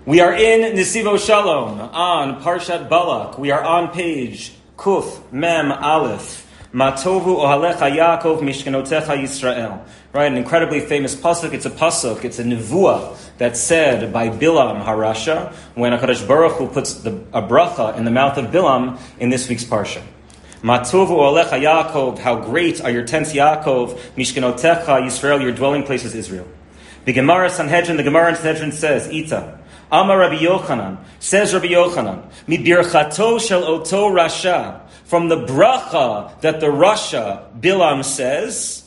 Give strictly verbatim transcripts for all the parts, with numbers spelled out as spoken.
We are in Nesivo Shalom on Parshat Balak. We are on page Kuf Mem Aleph. Matovu ohalecha Yaakov mishkenotecha Yisrael. Right, an incredibly famous pasuk. It's a pasuk. It's a nevuah that's said by Bilam Harasha when HaKadosh Baruch Hu puts the, a bracha in the mouth of Bilam in this week's parsha. Matovu ohalecha Yaakov. How great are your tents, Yaakov. Mishkenotecha Yisrael. Your dwelling place is Israel. The Gemara Sanhedrin. The Gemara in Sanhedrin says, Ita. Amar Rabbi Yochanan, says Rabbi Yochanan, Mi birchato shel oto rasha, from the bracha that the Rasha, Bilam, says,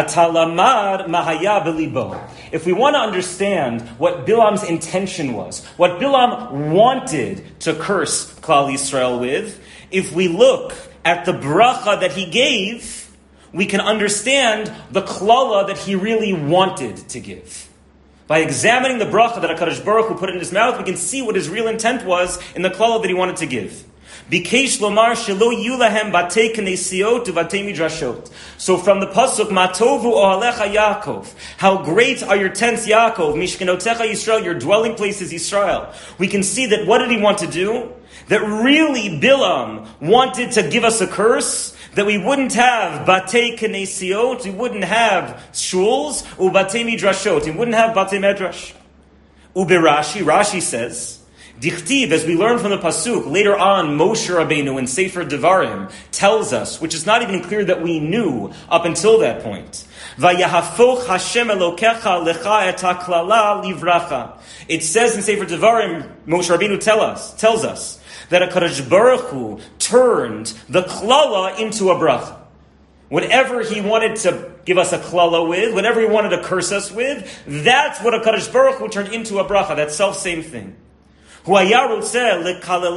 Atalamad mahaya belibo. If we want to understand what Bilam's intention was, what Bilam wanted to curse Klal Yisrael with, if we look at the bracha that he gave, we can understand the klala that he really wanted to give. By examining the bracha that HaKadosh Baruch Hu put in his mouth, we can see what his real intent was in the klala that he wanted to give. Bikesh lomar shelo yulahem batei knesiot uvatei midrashot. So from the pasuk, Matovu ohalecha Yaakov, how great are your tents, Yaakov, mishkenotecha Yisrael, your dwelling place is Yisrael. We can see that what did he want to do? That really Bilam wanted to give us a curse, that we wouldn't have batei knesiot, we wouldn't have shuls, ubatei midrashot, we wouldn't have batei medrash. Uberashi, Rashi says, Dichtiv, as we learn from the pasuk later on, Moshe Rabbeinu in Sefer Devarim tells us, which is not even clear that we knew up until that point. Vayahafoch Hashem Elokecha lecha et haklala livracha. It says in Sefer Devarim, Moshe Rabbeinu tell us, tells us that HaKadosh Baruch Hu turned the klala into a bracha. Whatever he wanted to give us a klala with, whatever he wanted to curse us with, that's what HaKadosh Baruch Hu turned into a bracha, that self-same thing. He wanted to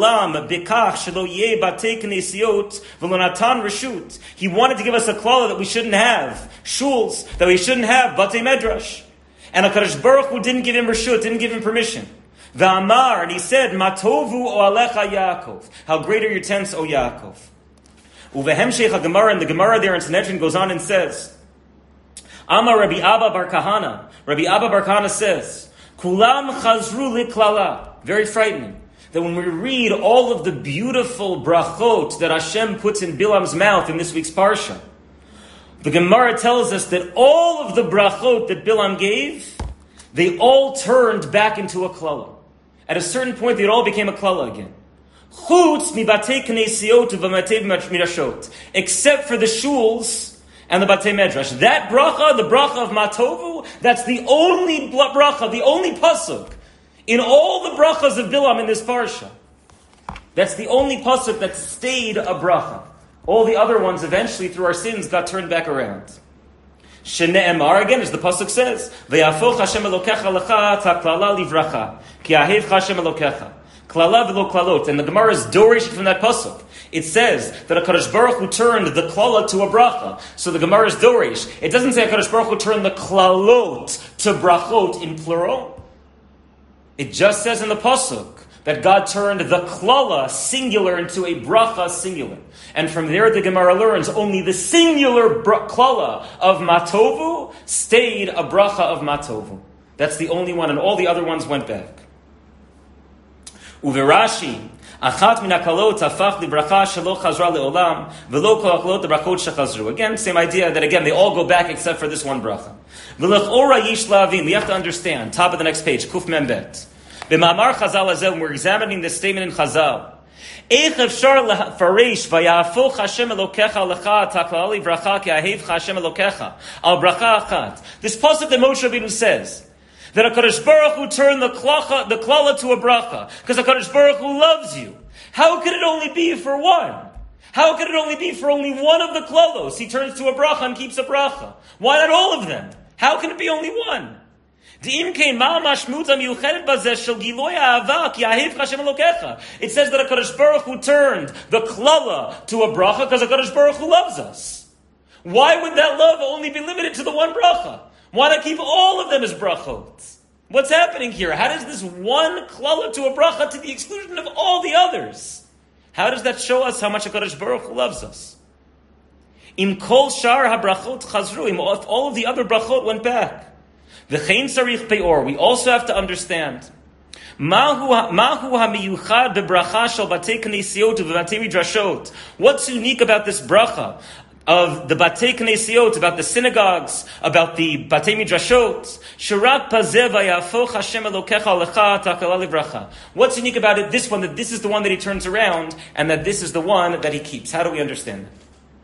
give us a klala that we shouldn't have, shuls, that we shouldn't have, batei medrash. And HaKadosh Baruch Hu didn't give him reshut, didn't give him permission. V'amar, and he said, Matovu ohalecha Yaakov. How great are your tents, O Yaakov. Uvehemshech HaGemara, and the Gemara there in Sanhedrin goes on and says, Amar Rabbi Abba Bar Kahana. Rabbi Abba Bar Kahana says, Kulam chazru liklala. Very frightening. That when we read all of the beautiful brachot that Hashem puts in Bilam's mouth in this week's parsha, the Gemara tells us that all of the brachot that Bilam gave, they all turned back into a klala. At a certain point, they all became a klala again. Chutz mi batei knesiot u'v'matei midrashot. Except for the shuls and the batei medrash. That bracha, the bracha of Matovu, that's the only bracha, the only pasuk in all the brachas of Bilam in this parsha. That's the only pasuk that stayed a bracha. All the other ones eventually, through our sins, got turned back around. Shene'emar, again, as the pasuk says, V'yafoch Hashem Elokecha lecha taklala livracha, ki ahev Hashem Elokecha. Klala v'lo klalot. And the Gemara is dorish from that pasuk. It says that HaKadosh Baruch Hu turned the klala to a bracha. So the Gemara is dorish. It doesn't say HaKadosh Baruch Hu turned the klalot to brachot in plural. It just says in the pasuk that God turned the klala singular into a bracha singular. And from there the Gemara learns only the singular bra- klala of Matovu stayed a bracha of Matovu. That's the only one, and all the other ones went back. Uverashi, achat min hakalot hafach libracha shelo chazra leolam velo kol hakalot lebrachot shechazru. Again, same idea that again they all go back except for this one bracha. V'lechora yish lavin. We have to understand. Top of the next page, Kuf Mem Bet. B'mamar Chazal hazeh, when we're examining this statement in Chazal, Eich efshar lefarish vayahafoch Hashem Elokecha lecha taklala livracha ki ahev Hashem Elokecha al bracha achat. This pasuk that Moshe Rabbeinu says that HaKadosh Baruch Hu turned the klala, the klala to a bracha because HaKadosh Baruch Hu loves you. How could it only be for one? How could it only be for only one of the klalos? He turns to a bracha and keeps a bracha. Why not all of them? How can it be only one? It says that HaKadosh Baruch Hu turned the klala to a bracha because HaKadosh Baruch Hu loves us. Why would that love only be limited to the one bracha? Why not keep all of them as brachot? What's happening here? How does this one klala to a bracha to the exclusion of all the others? How does that show us how much HaKadosh Baruch Hu loves us? Im kol shar habrachot chazru. If all of the other brachot went back. V'chein sarich peor. We also have to understand Mahu hamiyuchad bebracha shel batei knesiot u'batei midrashot. What's unique about this bracha of the batei knesiot, about the synagogues, about the batei midrashot? Shirak pazeh vayafoch Hashem Elokecha alecha takala livracha. What's unique about it? This one, that this is the one that he turns around, and that this is the one that he keeps. How do we understand that?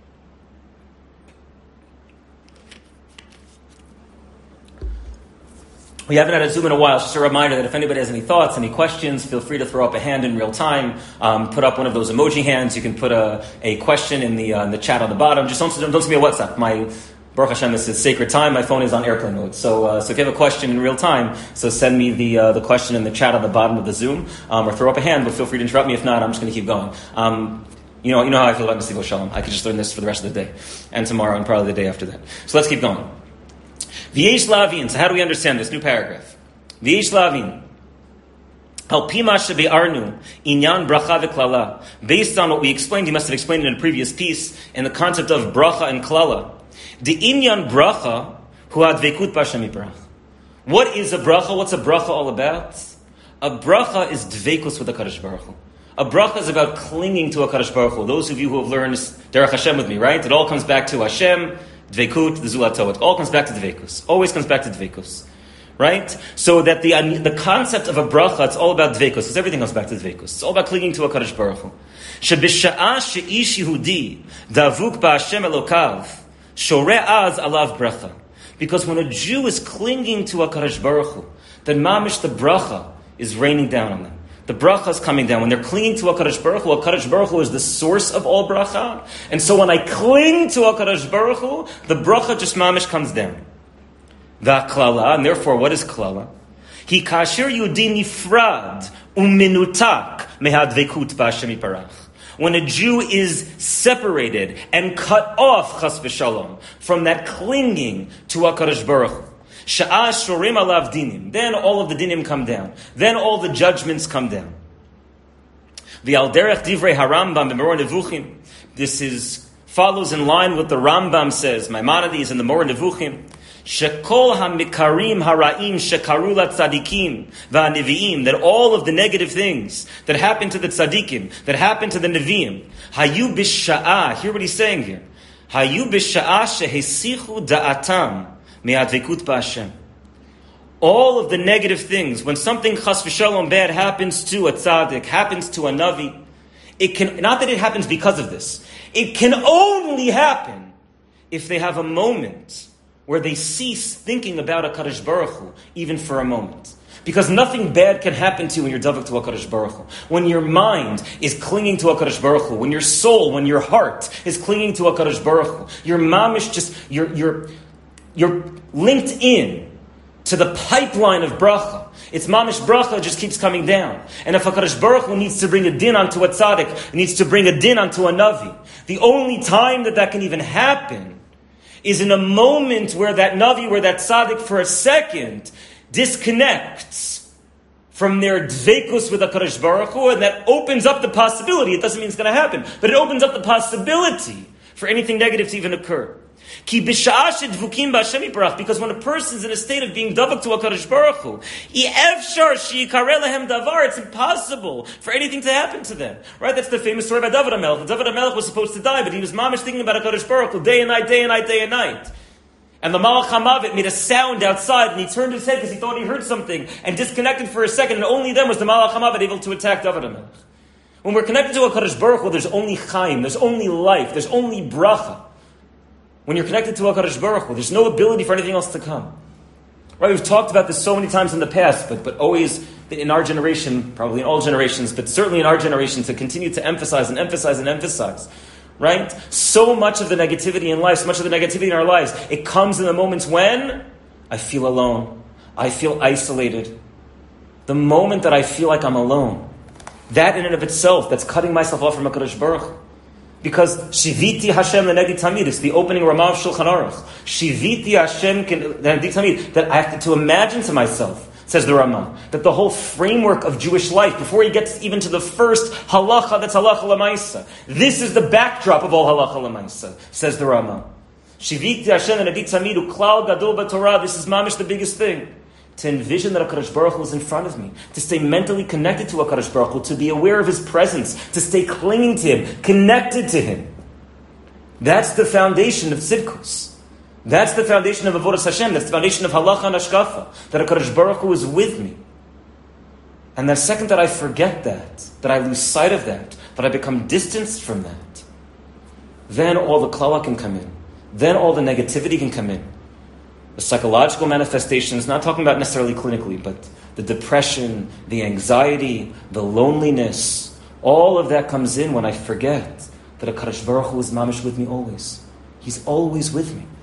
We haven't had a Zoom in a while. It's just a reminder that if anybody has any thoughts, any questions, feel free to throw up a hand in real time. Um, put up one of those emoji hands. You can put a, a question in the uh, in the chat on the bottom. Just don't, don't send me a WhatsApp. My Baruch Hashem, this is sacred time. My phone is on airplane mode. So uh, so if you have a question in real time, so send me the uh, the question in the chat on the bottom of the Zoom, um, or throw up a hand. But feel free to interrupt me. If not, I'm just going to keep going. Um, you know you know how I feel about Nesivo Shalom. I could just learn this for the rest of the day, and tomorrow, and probably the day after that. So let's keep going. V'yesh lavin. So how do we understand this new paragraph? V'yesh lavin. Al pima shebe'arnu inyan bracha v'klala. Based on what we explained, he must have explained in a previous piece, in the concept of bracha and klala. The inyan bracha hu advekut b'Hashem yitbarach. What is a bracha? What's a bracha all about? A bracha is dvekus with the Kadosh Baruch Hu. A bracha is about clinging to a Kadosh Baruch Hu. Those of you who have learned Derech Hashem with me, right? It all comes back to Hashem. Dvekut, the Zulato, it all comes back to Dvekus. Always comes back to Dvekus. Right? So that the the concept of a bracha, it's all about Dvekus, because everything comes back to Dvekus. It's all about clinging to a Kadosh Baruch Hu. Shebisha'a she'ish Yehudi davuk ba'Hashem Elokav shoreh az alav bracha. Because when a Jew is clinging to a Kadosh Baruch Hu, then mamish the bracha is raining down on them. The bracha is coming down. When they're clinging to HaKadosh Baruch Hu, HaKadosh Baruch Hu is the source of all bracha. And so when I cling to HaKadosh Baruch Hu, the bracha just mamish comes down. V'klala, and therefore what is klala? Hi kasher yudi nifrad uminutak mehadvekut b'Hashem yitbarach. When a Jew is separated and cut off, chas v'shalom, from that clinging to HaKadosh Baruch Hu, Sha'a shorim alav dinim. Then all of the dinim come down. Then all the judgments come down. V'al derech divrei harambam b'Moreh Nevuchim. This is follows in line with the Rambam says, Maimonides and the Moreh Nevuchim. Shekol hamikarim haraim shekaru latzadikim va'neviim. That all of the negative things that happen to the tzadikim, that happen to the neviim, hayu b'sha'a. Hear what he's saying here. Hayu b'sha'a shehesichu da'atam. All of the negative things, when something chas v'shalom bad happens to a tzaddik, happens to a navi, it can, not that it happens because of this, it can only happen if they have a moment where they cease thinking about a Kadosh Baruch Hu, even for a moment. Because nothing bad can happen to you when you're davuk to a Kadosh Baruch Hu. When your mind is clinging to a Kadosh Baruch Hu, when your soul, when your heart is clinging to a Kadosh Baruch Hu, your mamish just, your, your, You're linked in to the pipeline of bracha. It's mamish bracha just keeps coming down. And if HaKadosh Baruch Hu needs to bring a din onto a tzaddik, needs to bring a din onto a navi, the only time that that can even happen is in a moment where that navi, where that tzaddik for a second disconnects from their dvekus with HaKadosh Baruch Hu, and that opens up the possibility. It doesn't mean it's going to happen, but it opens up the possibility for anything negative to even occur. Because when a person is in a state of being davuk to HaKadosh Baruch Hu, it's impossible for anything to happen to them. Right? That's the famous story about David HaMelech. David HaMelech was supposed to die, but he was mamish thinking about HaKadosh Baruch Hu day and night, day and night, day and night. And the Malach HaMavet made a sound outside, and he turned his head because he thought he heard something, and disconnected for a second, and only then was the Malach HaMavet able to attack David HaMelech. When we're connected to HaKadosh Baruch Hu, there's only chaim, there's only life, there's only bracha. When you're connected to HaKadosh Baruch Hu, there's no ability for anything else to come. Right? We've talked about this so many times in the past, but but always in our generation, probably in all generations, but certainly in our generation, to continue to emphasize and emphasize and emphasize. Right? So much of the negativity in life, so much of the negativity in our lives, it comes in the moments when I feel alone. I feel isolated. The moment that I feel like I'm alone, that in and of itself, that's cutting myself off from HaKadosh Baruch Hu. Because Shiviti Hashem Lenegdi Tamid, it's the opening Ramah of Shulchan Aruch. Shiviti Hashem Lenegdi Tamid, that I have to, to imagine to myself, says the Ramah, that the whole framework of Jewish life, before he gets even to the first halacha, that's halacha l'maisa, this is the backdrop of all halacha l'maisa, says the Ramah. Shiviti Hashem Lenegdi Tamid, uklal gadol b'Torah, this is mamish the biggest thing. to envision that HaKadosh Baruch Hu is in front of me, to stay mentally connected to HaKadosh Baruch Hu, to be aware of His presence, to stay clinging to Him, connected to Him. That's the foundation of tzidkus. That's the foundation of Avodas Hashem. That's the foundation of halacha and hashkafa, that HaKadosh Baruch Hu is with me. And the second that I forget that, that I lose sight of that, that I become distanced from that, then all the klala can come in. Then all the negativity can come in. The psychological manifestations, not talking about necessarily clinically, but the depression, the anxiety, the loneliness, all of that comes in when I forget that HaKadosh Baruch Hu is mamish with me always. He's always with me.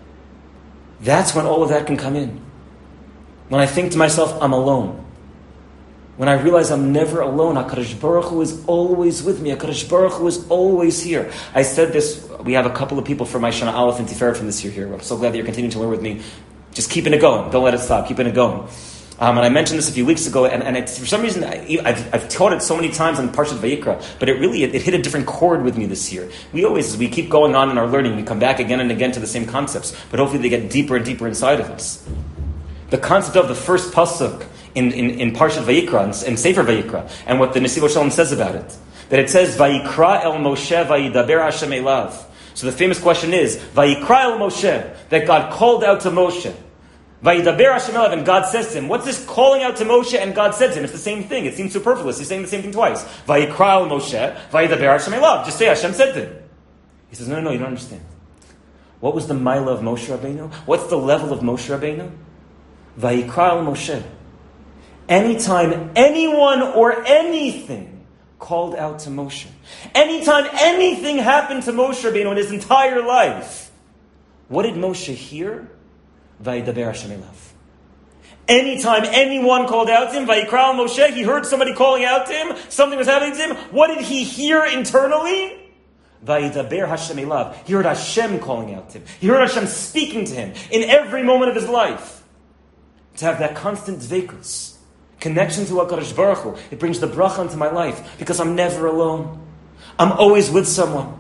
That's when all of that can come in. When I think to myself, I'm alone. When I realize I'm never alone, HaKadosh Baruch Hu is always with me. HaKadosh Baruch Hu is always here. I said this, we have a couple of people from my Shana Aleph and Tiferet from this year here. I'm so glad that you're continuing to learn with me. Just keeping it going. Don't let it stop. Keeping it going. Um, and I mentioned this a few weeks ago, and, and it, for some reason, I, I've, I've taught it so many times on Parshat Vayikra, but it really, it, it hit a different chord with me this year. We always, as we keep going on in our learning, we come back again and again to the same concepts, but hopefully they get deeper and deeper inside of us. The concept of the first pasuk in, in, in Parshat Vayikra, in, in Sefer Vayikra, and what the Nesiv Shalom says about it, that it says, Vayikra el Moshe vayidaber Hashem elav. So the famous question is, Vayikra el Moshe, that God called out to Moshe. Vayidaber Hashem elav, and God says to him, what's this calling out to Moshe and God said to him? It's the same thing. It seems superfluous. He's saying the same thing twice. Vayikra el Moshe, vayidaber Hashem elav. Just say Hashem said to him. He says, no, no, no, you don't understand. What was the mila of Moshe Rabbeinu? What's the level of Moshe Rabbeinu? Vayikra el Moshe. Anytime anyone or anything called out to Moshe, anytime anything happened to Moshe Rabbeinu in his entire life, what did Moshe hear? Vayidaber Hashem elav. Anytime anyone called out to him, Vayikra Moshe, he heard somebody calling out to him, something was happening to him. What did he hear internally? Vayidaber Hashem elav. He heard Hashem calling out to him. He heard Hashem speaking to him in every moment of his life. To have that constant dveikus, connection to HaKadosh Baruch Hu, it brings the bracha into my life because I'm never alone. I'm always with someone.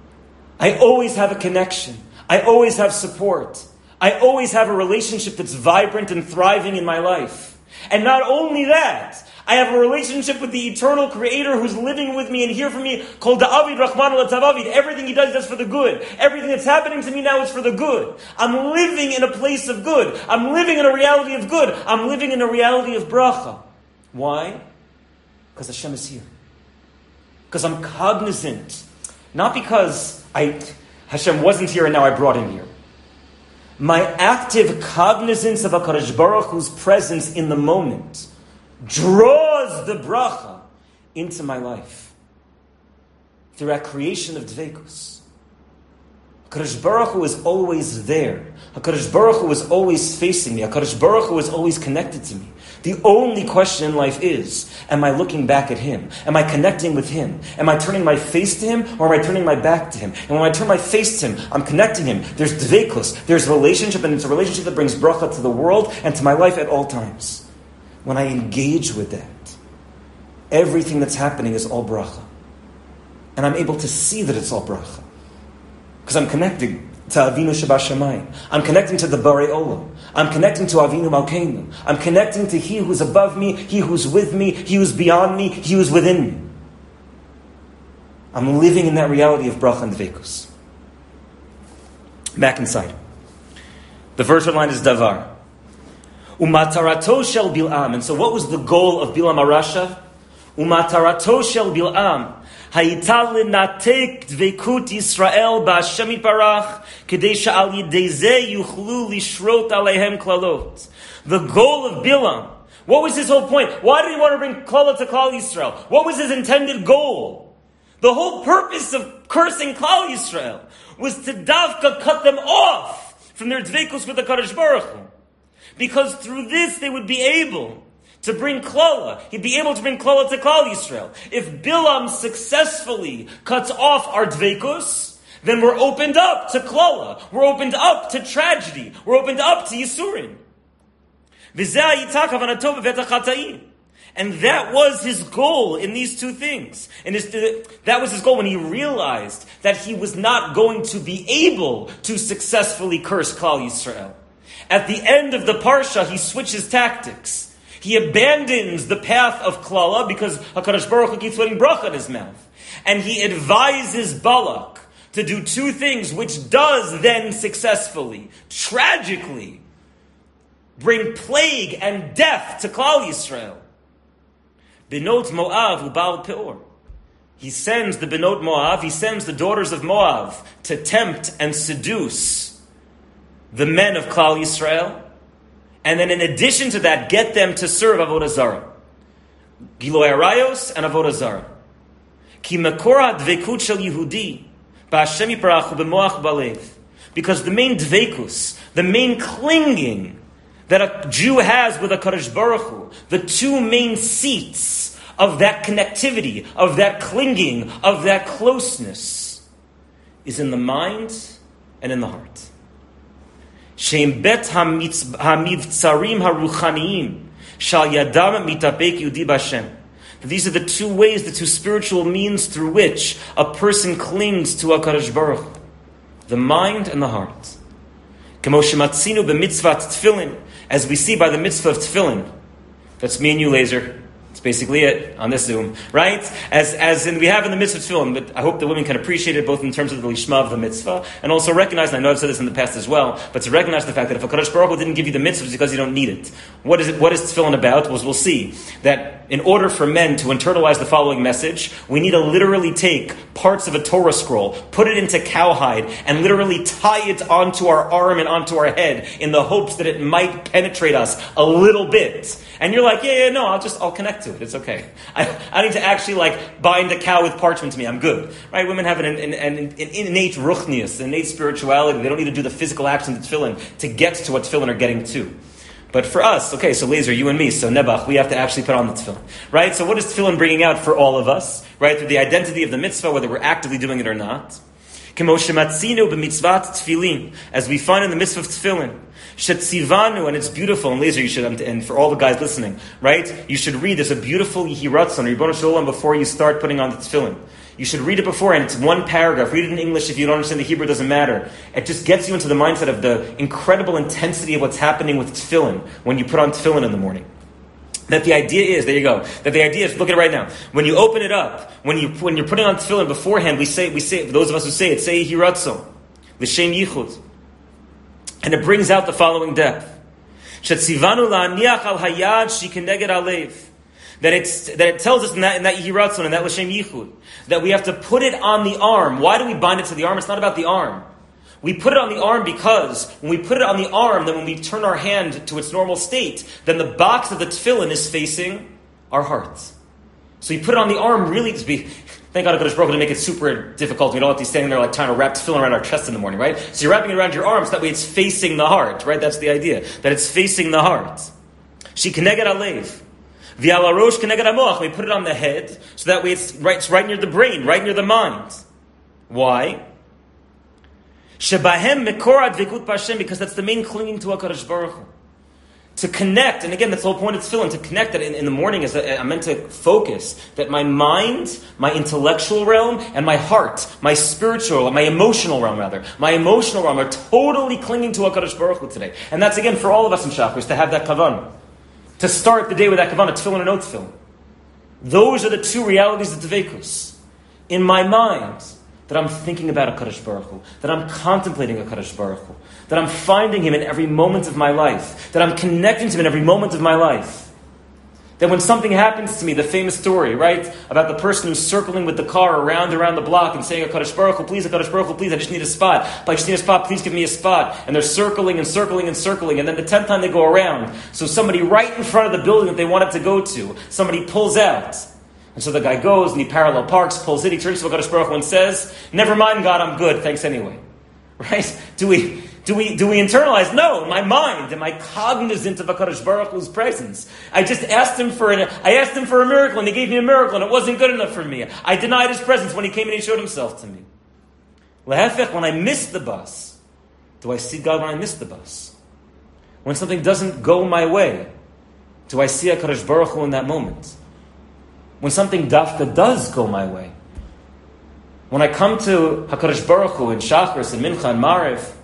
I always have a connection. I always have support. I always have a relationship that's vibrant and thriving in my life. And not only that, I have a relationship with the eternal Creator who's living with me and here for me, called Da'avid Rahman L'Tavavid. Everything He does, He does for the good. Everything that's happening to me now is for the good. I'm living in a place of good. I'm living in a reality of good. I'm living in a reality of bracha. Why? Because Hashem is here. Because I'm cognizant. Not because I Hashem wasn't here and now I brought Him here. My active cognizance of HaKadosh Baruch Hu's presence in the moment draws the bracha into my life through that creation of dveikus. HaKadosh Baruch Hu is always there. HaKadosh Baruch Hu is always facing me. HaKadosh Baruch Hu is always connected to me. The only question in life is, am I looking back at Him? Am I connecting with Him? Am I turning my face to Him, or am I turning my back to Him? And when I turn my face to Him, I'm connecting Him. There's dveikus, there's relationship, and it's a relationship that brings bracha to the world and to my life at all times. When I engage with that, everything that's happening is all bracha. And I'm able to see that it's all bracha. Because I'm connecting to Avinu Shebashamayim. I'm connecting to the Barei Olam. I'm connecting to Avinu Malkeinu. I'm connecting to He who's above me, He who's with me, He who's beyond me, He who's within me. I'm living in that reality of bracha and dveikus. Back inside. The first line is davar. Umatarato shel Bil'am. And so what was the goal of Bilam Arasha? Umatarato shel Bil'am. Hayita lenatek dveikut Yisrael ba'Hashem yitbarach kedei she'al yidei zeh yuchlu lishrot aleihem klalot. The goal of Bilam. What was his whole point? Why did he want to bring klala to Klal Yisrael? What was his intended goal? The whole purpose of cursing Klal Yisrael was to davka cut them off from their dveikus with the Kadosh Baruch Hu. Because through this they would be able to bring klala. He'd be able to bring klala to Klal Yisrael. If Bilam successfully cuts off our dveikus, then we're opened up to klala. We're opened up to tragedy. We're opened up to yisurim. And that was his goal in these two things. And his, that was his goal when he realized that he was not going to be able to successfully curse Klal Yisrael. At the end of the parsha, he switches tactics. He abandons the path of klala because HaKadosh Baruch Hu keeps putting bracha in his mouth. And he advises Balak to do two things, which does then successfully, tragically, bring plague and death to Klal Yisrael. Benot Moav u'Baal Peor. He sends the Benot Moav, he sends the daughters of Moav to tempt and seduce the men of Klal Yisrael. And then in addition to that, get them to serve Avodah Zarah. Giloi Arayos and Avodah Zarah. Ki makor dvekut shel Yehudi ba'Hashem yiparachu b'moach balev. Because the main dvekus, the main clinging that a Jew has with a HaKadosh Baruch Hu, the two main seats of that connectivity, of that clinging, of that closeness, is in the mind and in the heart. Sheim bet hamivtzarim haruchaniyim shal yadam mitapek yudi b'Hashem. These are the two ways, the two spiritual means through which a person clings to HaKadosh Baruch Hu. The mind and the heart. Kemo shematzinu b'mitzvat tefillin, as we see by the mitzvah of tefillin. That's me and you, Laser. That's basically it on this Zoom, right? As as in we have in the mitzvah of tefillin, but I hope the women can appreciate it both in terms of the lishma of the mitzvah and also recognize, and I know I've said this in the past as well, but to recognize the fact that if HaKadosh Baruch Hu didn't give you the mitzvah, it's because you don't need it. What is it? What is tefillin about? Well, we'll see that in order for men to internalize the following message, we need to literally take parts of a Torah scroll, put it into cowhide, and literally tie it onto our arm and onto our head in the hopes that it might penetrate us a little bit. And you're like, yeah, yeah, no, I'll just, I'll connect to it. It's okay. I, I need to actually like bind a cow with parchment to me. I'm good. Right? Women have an, an, an, an innate ruchnius, an innate spirituality. They don't need to do the physical action of tefillin to get to what tefillin are getting to. But for us, okay, so Laser, you and me, so Nebuch, we have to actually put on the tefillin. Right? So what is tefillin bringing out for all of us? Right? Through the identity of the mitzvah, whether we're actively doing it or not. As we find in the mitzvah of tefillin, shetzivanu, and it's beautiful, and Laser, you should, and for all the guys listening, right? You should read, there's a beautiful Yehiratzon, Ribono Shel Olam, before you start putting on the tefillin. You should read it before, and it's one paragraph. Read it in English. If you don't understand the Hebrew, it doesn't matter. It just gets you into the mindset of the incredible intensity of what's happening with tefillin when you put on tefillin in the morning. That the idea is, there you go, that the idea is, look at it right now. When you open it up, when, you, when you're putting on tefillin beforehand, we say, we say, those of us who say it, say Yehiratzon, L'Shem Yichud. And it brings out the following depth. Shetzivanu la'aniach al hayad shikeneged alev. That it's that it tells us in that in that Yehiratzon, in that L'Shem Yichud, that we have to put it on the arm. Why do we bind it to the arm? It's not about the arm. We put it on the arm because when we put it on the arm, then when we turn our hand to its normal state, then the box of the tefillin is facing our hearts. So you put it on the arm really to be. Thank God HaKadosh Baruch Hu to make it super difficult. We don't have to be standing there like trying to wrap tefillin around our chest in the morning, right? So you're wrapping it around your arms, that way it's facing the heart, right? That's the idea, that it's facing the heart. She keneged alev. V'al harosh keneged hamoach. We put it on the head, so that way it's right, it's right near the brain, right near the mind. Why? Shebahem mekor advekut b'Hashem, because that's the main clinging to HaKadosh Baruch Hu. To connect, and again, that's the whole point of tefillin, to connect that in, in the morning is that I'm meant to focus, that my mind, my intellectual realm, and my heart, my spiritual, my emotional realm rather, my emotional realm are totally clinging to HaKadosh Baruch Hu today. And that's again for all of us in Shacharis, to have that kavanah. To start the day with that kavanah, tefillin or no tefillin. Those are the two realities of Dveikus. In my mind, that I'm thinking about HaKadosh Baruch Hu, that I'm contemplating HaKadosh Baruch Hu, that I'm finding Him in every moment of my life, that I'm connecting to Him in every moment of my life. That when something happens to me, the famous story, right, about the person who's circling with the car around around the block and saying, HaKadosh Baruch Hu, please, HaKadosh Baruch Hu, please, I just need a spot. I just need a spot, please give me a spot. And they're circling and circling and circling, and then the tenth time they go around, so somebody right in front of the building that they wanted to go to, somebody pulls out. And so the guy goes and he parallel parks, pulls in, he turns to HaKadosh Baruch Hu and says, never mind, God, I'm good, thanks anyway. Right? Do we do we do we internalize? No, in my mind, am I cognizant of HaKadosh Baruch Hu's presence? I just asked him for an I asked him for a miracle and he gave me a miracle and it wasn't good enough for me. I denied his presence when he came and he showed himself to me. Lehefech, when I miss the bus, do I see God when I miss the bus? When something doesn't go my way, do I see HaKadosh Baruch Hu in that moment? When something dafka does go my way, when I come to HaKadosh Baruch Hu in Shachris and Mincha and Mariv,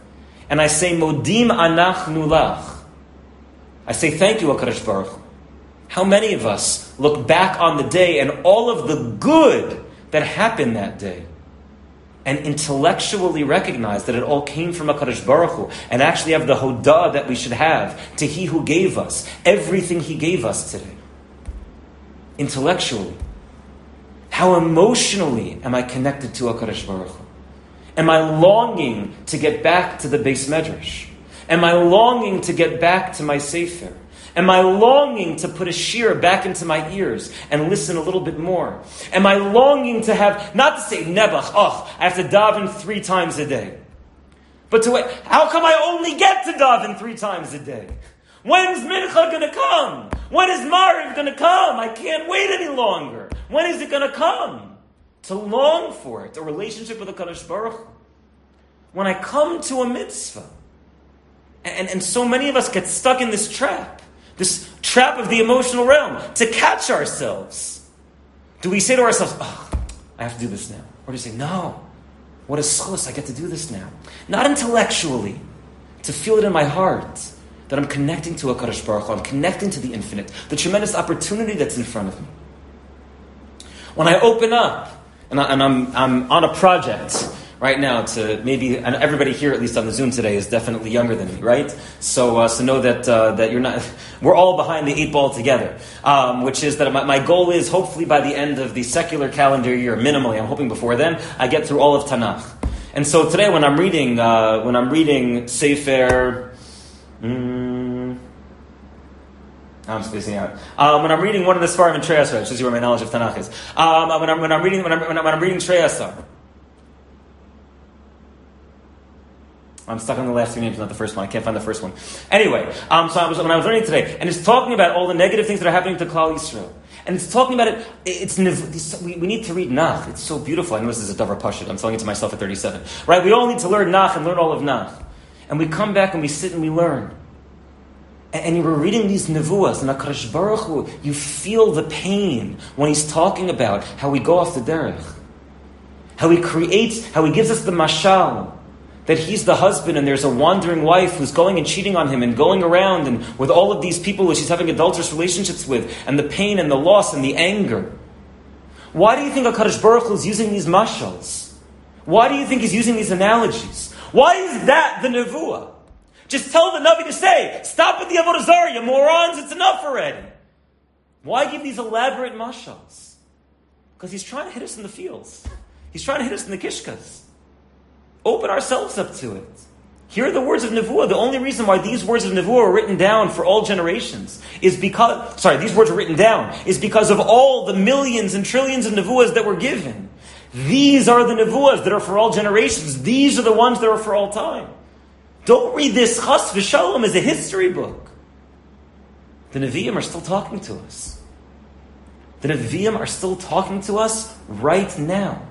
and I say, Modim anachnu lach. I say, thank you, HaKadosh Baruch Hu. How many of us look back on the day and all of the good that happened that day and intellectually recognize that it all came from HaKadosh Baruch Hu and actually have the hodah that we should have to He who gave us everything He gave us today? Intellectually. How emotionally am I connected to HaKadosh Baruch Hu? Am I longing to get back to the Beis Medrash? Am I longing to get back to my Sefer? Am I longing to put a shear back into my ears and listen a little bit more? Am I longing to have, not to say Nebuch, oh, I have to daven three times a day. But to wait, how come I only get to daven three times a day? When's Mincha going to come? When is Mariv going to come? I can't wait any longer. When is it going to come? To long for it, a relationship with the HaKadosh Baruch Hu. When I come to a mitzvah, and, and so many of us get stuck in this trap, this trap of the emotional realm, to catch ourselves. Do we say to ourselves, oh, I have to do this now? Or do we say, no, what a schus, I get to do this now. Not intellectually, to feel it in my heart, that I'm connecting to HaKadosh Baruch Hu, I'm connecting to the infinite, the tremendous opportunity that's in front of me. When I open up, and, I, and I'm, I'm on a project right now to maybe, and everybody here, at least on the Zoom today, is definitely younger than me, right? So, uh, so know that uh, that you're not. We're all behind the eight ball together. Um, which is that my, my goal is hopefully by the end of the secular calendar year, minimally, I'm hoping before then, I get through all of Tanakh. And so today, when I'm reading, uh, when I'm reading Sefer, mm, I'm spacing out. Um, when I'm reading one of the Sfarim in Trei Asar, it shows you where my knowledge of Tanakh is. Um, when I'm when I'm reading when I'm when I'm, when I'm reading Trei Asar. I'm stuck on the last two names, not the first one. I can't find the first one. Anyway, um, so I was, when I was learning today, and it's talking about all the negative things that are happening to Klal Yisrael. And it's talking about it, it's, it's we, we need to read Nach. It's so beautiful. I know this is a Davar Pashut. I'm telling it to myself at thirty-seven. Right? We all need to learn Nach and learn all of Nach. And we come back and we sit and we learn. And, and we're reading these Nevuas, and HaKadosh Baruch Hu, you feel the pain when He's talking about how we go off the derech. How He creates, how He gives us the mashal. That he's the husband and there's a wandering wife who's going and cheating on him and going around and with all of these people who she's having adulterous relationships with, and the pain and the loss and the anger. Why do you think HaKadosh Baruch Hu is using these mashals? Why do you think he's using these analogies? Why is that the nevuah? Just tell the Navi to say, stop with the Avodah Zarah, you morons, it's enough already. Why give these elaborate mashals? Because he's trying to hit us in the fields. He's trying to hit us in the kishkas. Open ourselves up to it. Here are the words of Nevuah. The only reason why these words of Nevuah are written down for all generations is because, sorry, these words are written down, is because of all the millions and trillions of Nevuahs that were given. These are the Nevuahs that are for all generations. These are the ones that are for all time. Don't read this Chas v'Shalom as a history book. The Nevi'im are still talking to us. The Nevi'im are still talking to us right now.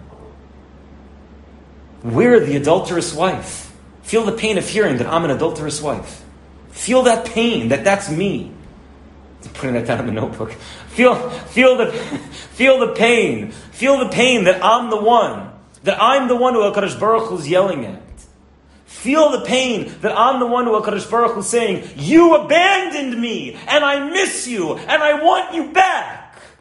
We're the adulterous wife. Feel the pain of hearing that I'm an adulterous wife. Feel that pain, that that's me. I'm putting that down in the notebook. Feel, feel the, feel the pain. Feel the pain that I'm the one. That I'm the one who HaKadosh Baruch Hu is yelling at. Feel the pain that I'm the one who HaKadosh Baruch Hu is saying, you abandoned me, and I miss you, and I want you back.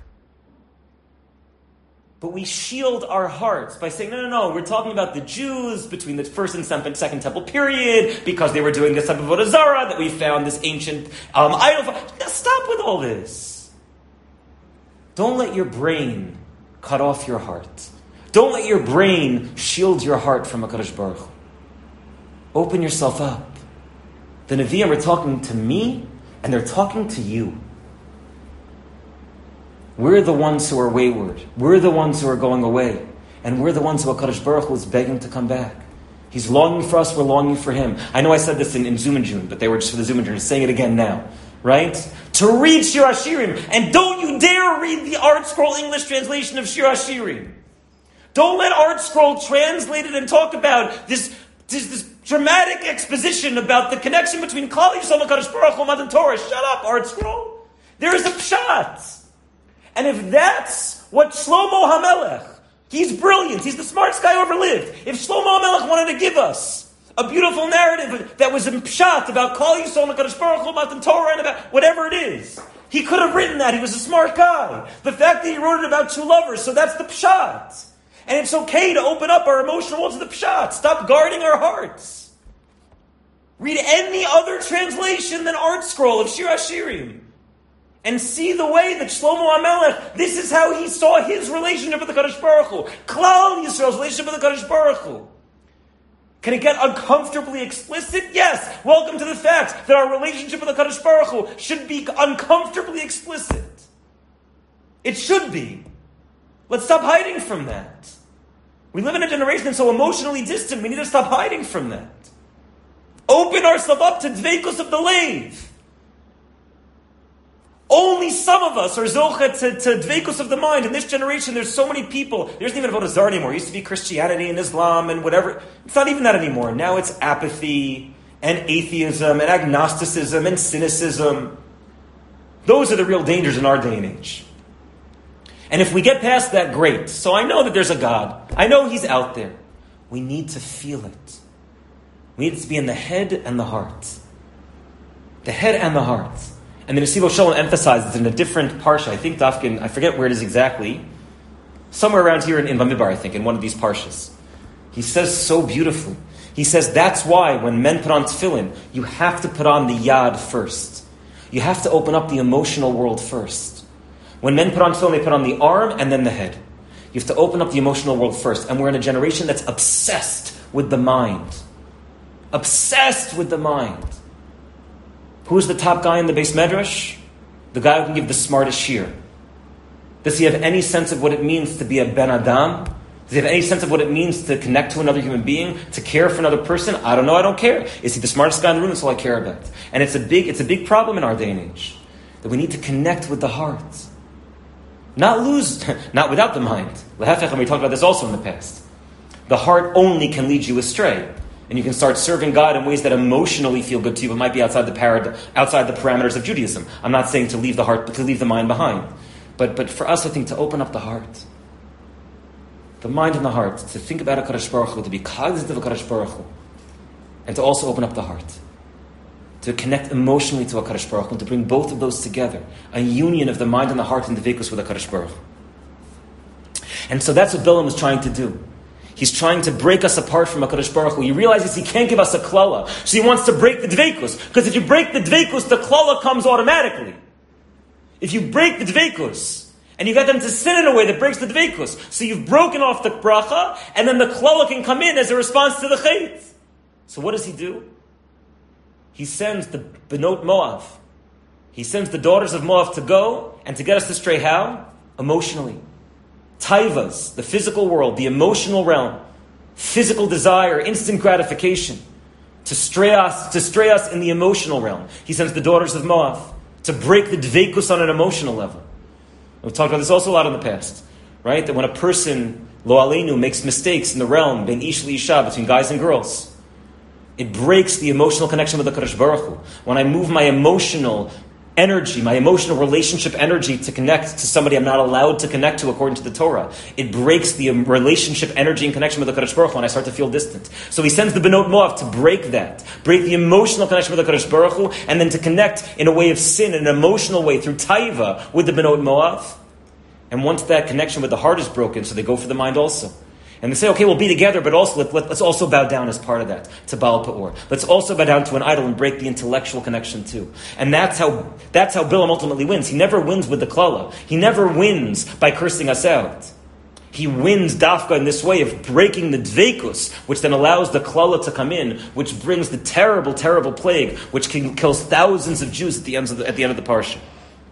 But we shield our hearts by saying, no, no, no, we're talking about the Jews between the first and second temple period, because they were doing this type of Avodah Zarah, that we found this ancient um, idol. Stop with all this. Don't let your brain cut off your heart. Don't let your brain shield your heart from HaKadosh Baruch Hu. Open yourself up. The Nevi'im are talking to me, and they're talking to you. We're the ones who are wayward. We're the ones who are going away. And we're the ones who HaKadosh Baruch Hu is begging to come back. He's longing for us, we're longing for Him. I know I said this in, in Zoom and June, but they were just for the Zoom and June. Saying it again now. Right? To read Shir HaShirim. And don't you dare read the Art Scroll English translation of Shir HaShirim. Don't let Art Scroll translate it and talk about this, this, this dramatic exposition about the connection between Klal Yisrael and HaKadosh Baruch Hu and Matan Torah. Shut up, Art Scroll. There is a pshat. And if that's what Shlomo HaMelech, he's brilliant, he's the smartest guy who ever lived. If Shlomo HaMelech wanted to give us a A beautiful narrative that was in Pshat about Kol Yisrael and HaKadosh Baruch Hu, about the Torah, and about whatever it is. He could have written that. He was a smart guy. The fact that he wrote it about two lovers, so that's the Pshat. And it's okay to open up our emotional world to the Pshat. Stop guarding our hearts. Read any other translation than Art Scroll of Shir HaShirim. And see the way that Shlomo HaMelech, this is how he saw his relationship with the Kadosh Baruch Hu. Klal Yisrael's relationship with the Kadosh Baruch Hu. Can it get uncomfortably explicit? Yes. Welcome to the fact that our relationship with the Kadosh Baruch Hu should be uncomfortably explicit. It should be. Let's stop hiding from that. We live in a generation that's so emotionally distant, we need to stop hiding from that. Open ourselves up to dveikus of the lave. Only some of us are zocha to, to dveikus of the mind. In this generation, there's so many people. There isn't even about a zar anymore. It used to be Christianity and Islam and whatever. It's not even that anymore. Now it's apathy and atheism and agnosticism and cynicism. Those are the real dangers in our day and age. And if we get past that, great. So I know that there's a God. I know He's out there. We need to feel it. We need it to be in the head and the heart. The head and the heart. And the Nesivo Shalom emphasizes in a different parsha. I think Dafkin, I forget where it is exactly. Somewhere around here in, in Bamidbar, I think, in one of these parshas. He says so beautifully. He says that's why when men put on tefillin, you have to put on the yad first. You have to open up the emotional world first. When men put on tefillin, they put on the arm and then the head. You have to open up the emotional world first. And we're in a generation that's obsessed with the mind. Obsessed with the mind. Who's the top guy in the Beis Medrash? The guy who can give the smartest shir. Does he have any sense of what it means to be a Ben Adam? Does he have any sense of what it means to connect to another human being? To care for another person? I don't know, I don't care. Is he the smartest guy in the room? That's all I care about. And it's a big, it's a big problem in our day and age. That we need to connect with the heart. Not lose, not without the mind. We talked about this also in the past. The heart only can lead you astray. And you can start serving God in ways that emotionally feel good to you, but might be outside the parad- outside the parameters of Judaism. I'm not saying to leave the heart, but to leave the mind behind. But but for us, I think to open up the heart, the mind and the heart, to think about a Kadosh Baruch Hu, to be cognizant of a Kadosh Baruch Hu, and to also open up the heart, to connect emotionally to a Kadosh Baruch Hu, and to bring both of those together, a union of the mind and the heart and the dveikus with a Kadosh Baruch Hu. And so that's what Bilam was trying to do. He's trying to break us apart from HaKadosh Baruch Hu. He realizes he can't give us a klala, so he wants to break the dveikus. Because if you break the dveikus, the klala comes automatically. If you break the dveikus, and you get them to sin in a way that breaks the dveikus, so you've broken off the bracha, and then the klala can come in as a response to the chait. So what does he do? He sends the Benot Moav. He sends the daughters of Moav to go, and to get us to stray how? Emotionally. Taivas, the physical world, the emotional realm, physical desire, instant gratification, to stray us, to stray us in the emotional realm. He sends the daughters of Moav to break the dveikus on an emotional level. We've talked about this also a lot in the past, right? That when a person, lo aleinu, makes mistakes in the realm, ben ish li-isha, between guys and girls, it breaks the emotional connection with the Kadosh Baruch Hu. When I move my emotional energy, my emotional relationship energy to connect to somebody I'm not allowed to connect to according to the Torah, it breaks the relationship energy and connection with the Kadosh Baruch Hu and I start to feel distant. So he sends the Benot Moav to break that, break the emotional connection with the Kadosh Baruch Hu, and then to connect in a way of sin, in an emotional way, through Taiva with the Benot Moav. And once that connection with the heart is broken, so they go for the mind also. And they say, okay, we'll be together, but also let, let, let's also bow down as part of that to Baal Peor. Let's also bow down to an idol and break the intellectual connection too. And that's how that's how Bilam ultimately wins. He never wins with the klala. He never wins by cursing us out. He wins dafka in this way of breaking the dveikus, which then allows the klala to come in, which brings the terrible, terrible plague, which can, kills thousands of Jews at the end of the, at the end of the parsha.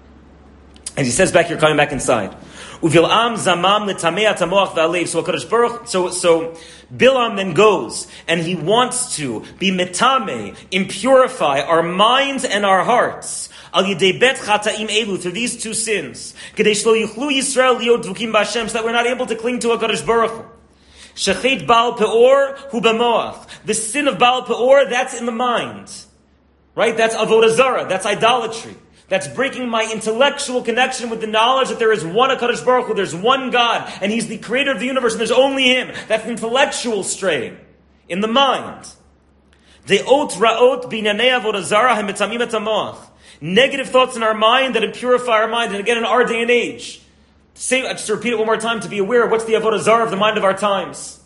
And he says back here, coming back inside. Uvil'am zamam l'tamei tamoach v'alev. So HaKadosh Baruch, so so Bilam then goes and he wants to be metame, impurify our minds and our hearts al yedei bet chataim elu, through these two sins, kedei shlo yuchlu Yisrael liot dvukim b'Hashem, so that we're not able to cling to HaKadosh Baruch Hu. Shechet Baal Peor hu b'moach. The sin of Baal Peor, that's in the mind, right? That's avodah zarah. That's idolatry. That's breaking my intellectual connection with the knowledge that there is one HaKadosh Baruch Hu, there's one God, and He's the creator of the universe, and there's only Him. That's intellectual straying in the mind. De'ot ra'ot binyanei avodah zarah hamitamim et hamoach. Negative thoughts in our mind that impurify our mind. And again, in our day and age, say, just to repeat it one more time, to be aware of what's the avodah zarah of the mind of our times.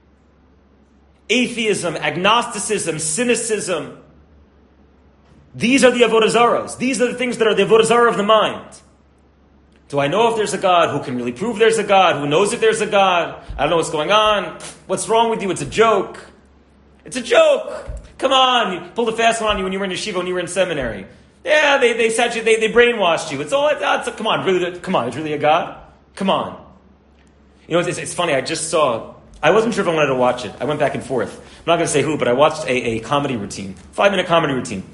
Atheism, agnosticism, cynicism. These are the avodah zarahs. These are the things that are the avodah zarah of the mind. Do I know if there's a God? Who can really prove there's a God? Who knows if there's a God? I don't know what's going on. What's wrong with you? It's a joke. It's a joke. Come on. You pulled a fast one on you when you were in yeshiva, when you were in seminary. Yeah, they they said you, they, they brainwashed you. It's all, it's, it's, come on, really, come on, it's really a God? Come on. You know, it's, it's funny, I just saw, I wasn't sure if I wanted to watch it. I went back and forth. I'm not going to say who, but I watched a, a comedy routine, five-minute comedy routine.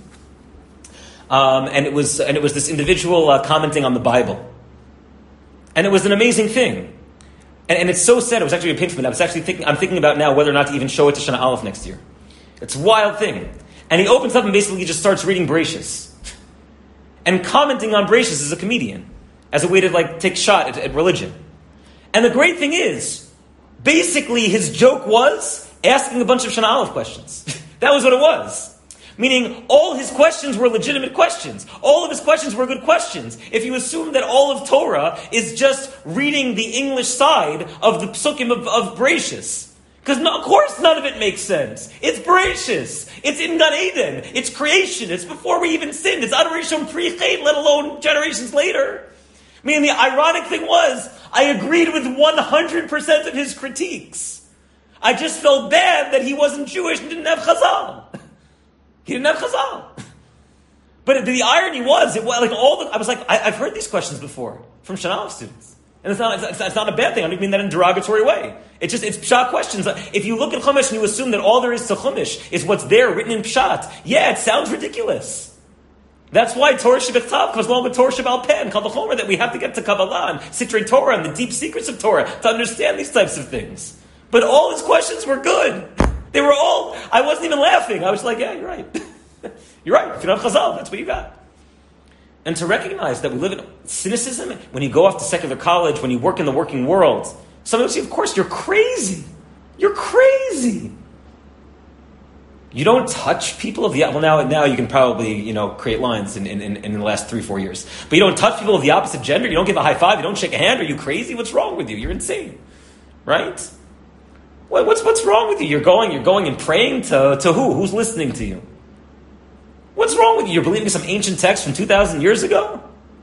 Um, and it was and it was this individual uh, commenting on the Bible. And it was an amazing thing. And, and it's so sad, it was actually a pain for me. I was actually thinking, I'm thinking about now whether or not to even show it to Shana Aleph next year. It's a wild thing. And he opens up and basically just starts reading Bereshis. And commenting on Bereshis as a comedian. As a way to like take a shot at, at religion. And the great thing is, basically his joke was asking a bunch of Shana Aleph questions. That was what it was. Meaning, all his questions were legitimate questions. All of his questions were good questions. If you assume that all of Torah is just reading the English side of the psukim of, of Bereshis. Because no, of course none of it makes sense. It's Bereshis. It's in Gan Eden. It's creation. It's before we even sinned. It's Adoration pre-Chet, let alone generations later. I mean, the ironic thing was, I agreed with one hundred percent of his critiques. I just felt bad that he wasn't Jewish and didn't have Chazal. He didn't have Chazal. But the irony was, it was like all the, I was like, I, I've heard these questions before from Shana Aleph students. And it's not, it's, it's not a bad thing. I don't mean that in a derogatory way. It's just, it's Pshat questions. If you look at Chumash and you assume that all there is to Chumash is what's there written in Pshat, yeah, it sounds ridiculous. That's why Torah Shebechtav comes along with Torah Shebal Peh and Kal V'chomer, that we have to get to Kabbalah and Sitrei Torah and the deep secrets of Torah to understand these types of things. But all his questions were good. They were all, I wasn't even laughing. I was like, yeah, you're right. You're right. If you don't have Chazal, that's what you got. And to recognize that we live in cynicism, when you go off to secular college, when you work in the working world, some of you say, of course, you're crazy. You're crazy. You don't touch people of the, well now, now you can probably, you know, create lines in, in, in the last three, four years. But you don't touch people of the opposite gender. You don't give a high five. You don't shake a hand. Are you crazy? What's wrong with you? You're insane. Right? What's what's wrong with you? You're going, you're going and praying to, to who? Who's listening to you? What's wrong with you? You're believing some ancient text from two thousand years ago?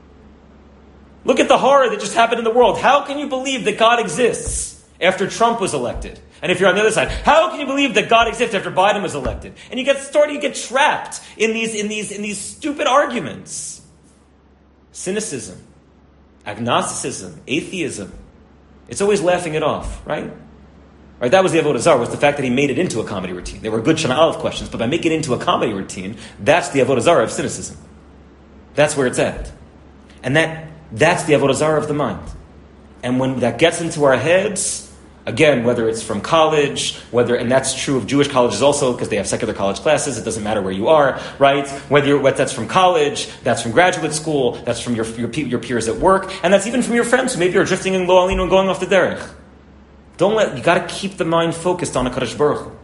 Look at the horror that just happened in the world. How can you believe that God exists after Trump was elected? And if you're on the other side, how can you believe that God exists after Biden was elected? And you get started, you get trapped in these in these in these stupid arguments. Cynicism, agnosticism, atheism. It's always laughing it off, right? Right, that was the Avodah Zarah, was the fact that he made it into a comedy routine. They were good Shana Aleph questions, but by making it into a comedy routine, that's the Avodah Zarah of cynicism. That's where it's at. And that that's the Avodah Zarah of the mind. And when that gets into our heads, again, whether it's from college, whether, and that's true of Jewish colleges also, because they have secular college classes, it doesn't matter where you are, right? Whether you're, what that's from college, that's from graduate school, that's from your, your, your peers at work, and that's even from your friends who maybe are drifting in Lo Alinu and going off the derech. Don't let, you gotta keep the mind focused on HaKadosh Baruch Hu.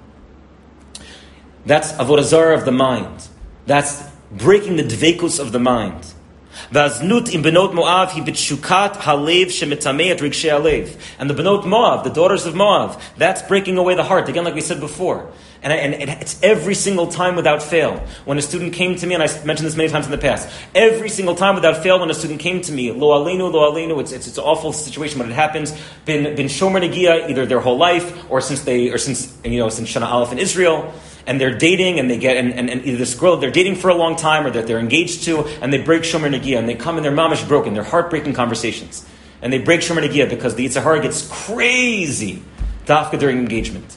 That's Avodah Zarah of the mind. That's breaking the dveikus of the mind. V'aznut im benot Moav hi b'tshukat halev shemetamei et rigshei halev. And the benot Moav, the daughters of Moav, that's breaking away the heart. Again, like we said before. And, and, and it's every single time without fail. When a student came to me, and I mentioned this many times in the past, every single time without fail when a student came to me, lo aleinu, lo aleinu, it's, it's, it's an awful situation when it happens, been, been shomer negia either their whole life, or since they, or since, you know, since Shana Aleph in Israel, and they're dating, and they get, and, and, and either this girl they're dating for a long time, or that they're engaged to, and they break shomer negia, and they come and they're mamish broken, they're heartbreaking conversations. And they break shomer negia because the Yetzer Hara gets crazy, dafka during engagement.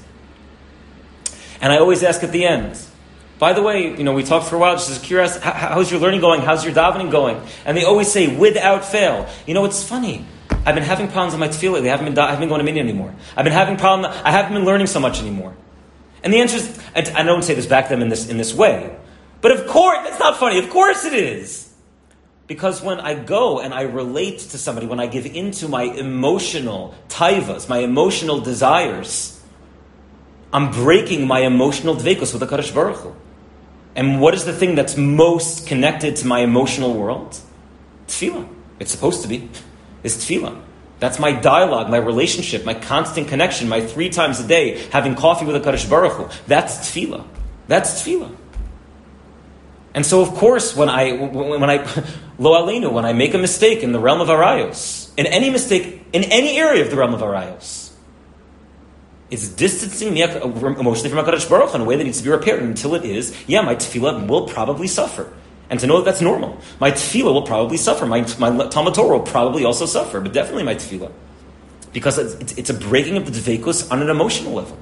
And I always ask at the end, by the way, you know, we talked for a while, just as curious, how, how's your learning going? How's your davening going? And they always say, without fail. You know, it's funny. I've been having problems with my tefillah lately. I haven't been, I haven't been going to minyan anymore. I've been having problems, I haven't been learning so much anymore. And the answer is, I don't say this back to them in this, in this way, but of course, it's not funny. Of course it is. Because when I go and I relate to somebody, when I give into my emotional taivas, my emotional desires, I'm breaking my emotional dveikus with HaKadosh Baruch Hu. And what is the thing that's most connected to my emotional world? Tefillah. It's supposed to be. It's tefillah. That's my dialogue, my relationship, my constant connection, my three times a day having coffee with HaKadosh Baruch Hu. That's tefillah. That's tefillah. And so, of course, when I, when I, lo aleinu, when I make a mistake in the realm of arayos, in any mistake, in any area of the realm of arayos, it's distancing me emotionally from HaKadosh Baruch Hu in a way that needs to be repaired. And until it is, yeah, my tefillah will probably suffer. And to know that that's normal. My tefillah will probably suffer. My, my Talmud Torah will probably also suffer, but definitely my tefillah. Because it's, it's a breaking of the dveikus on an emotional level.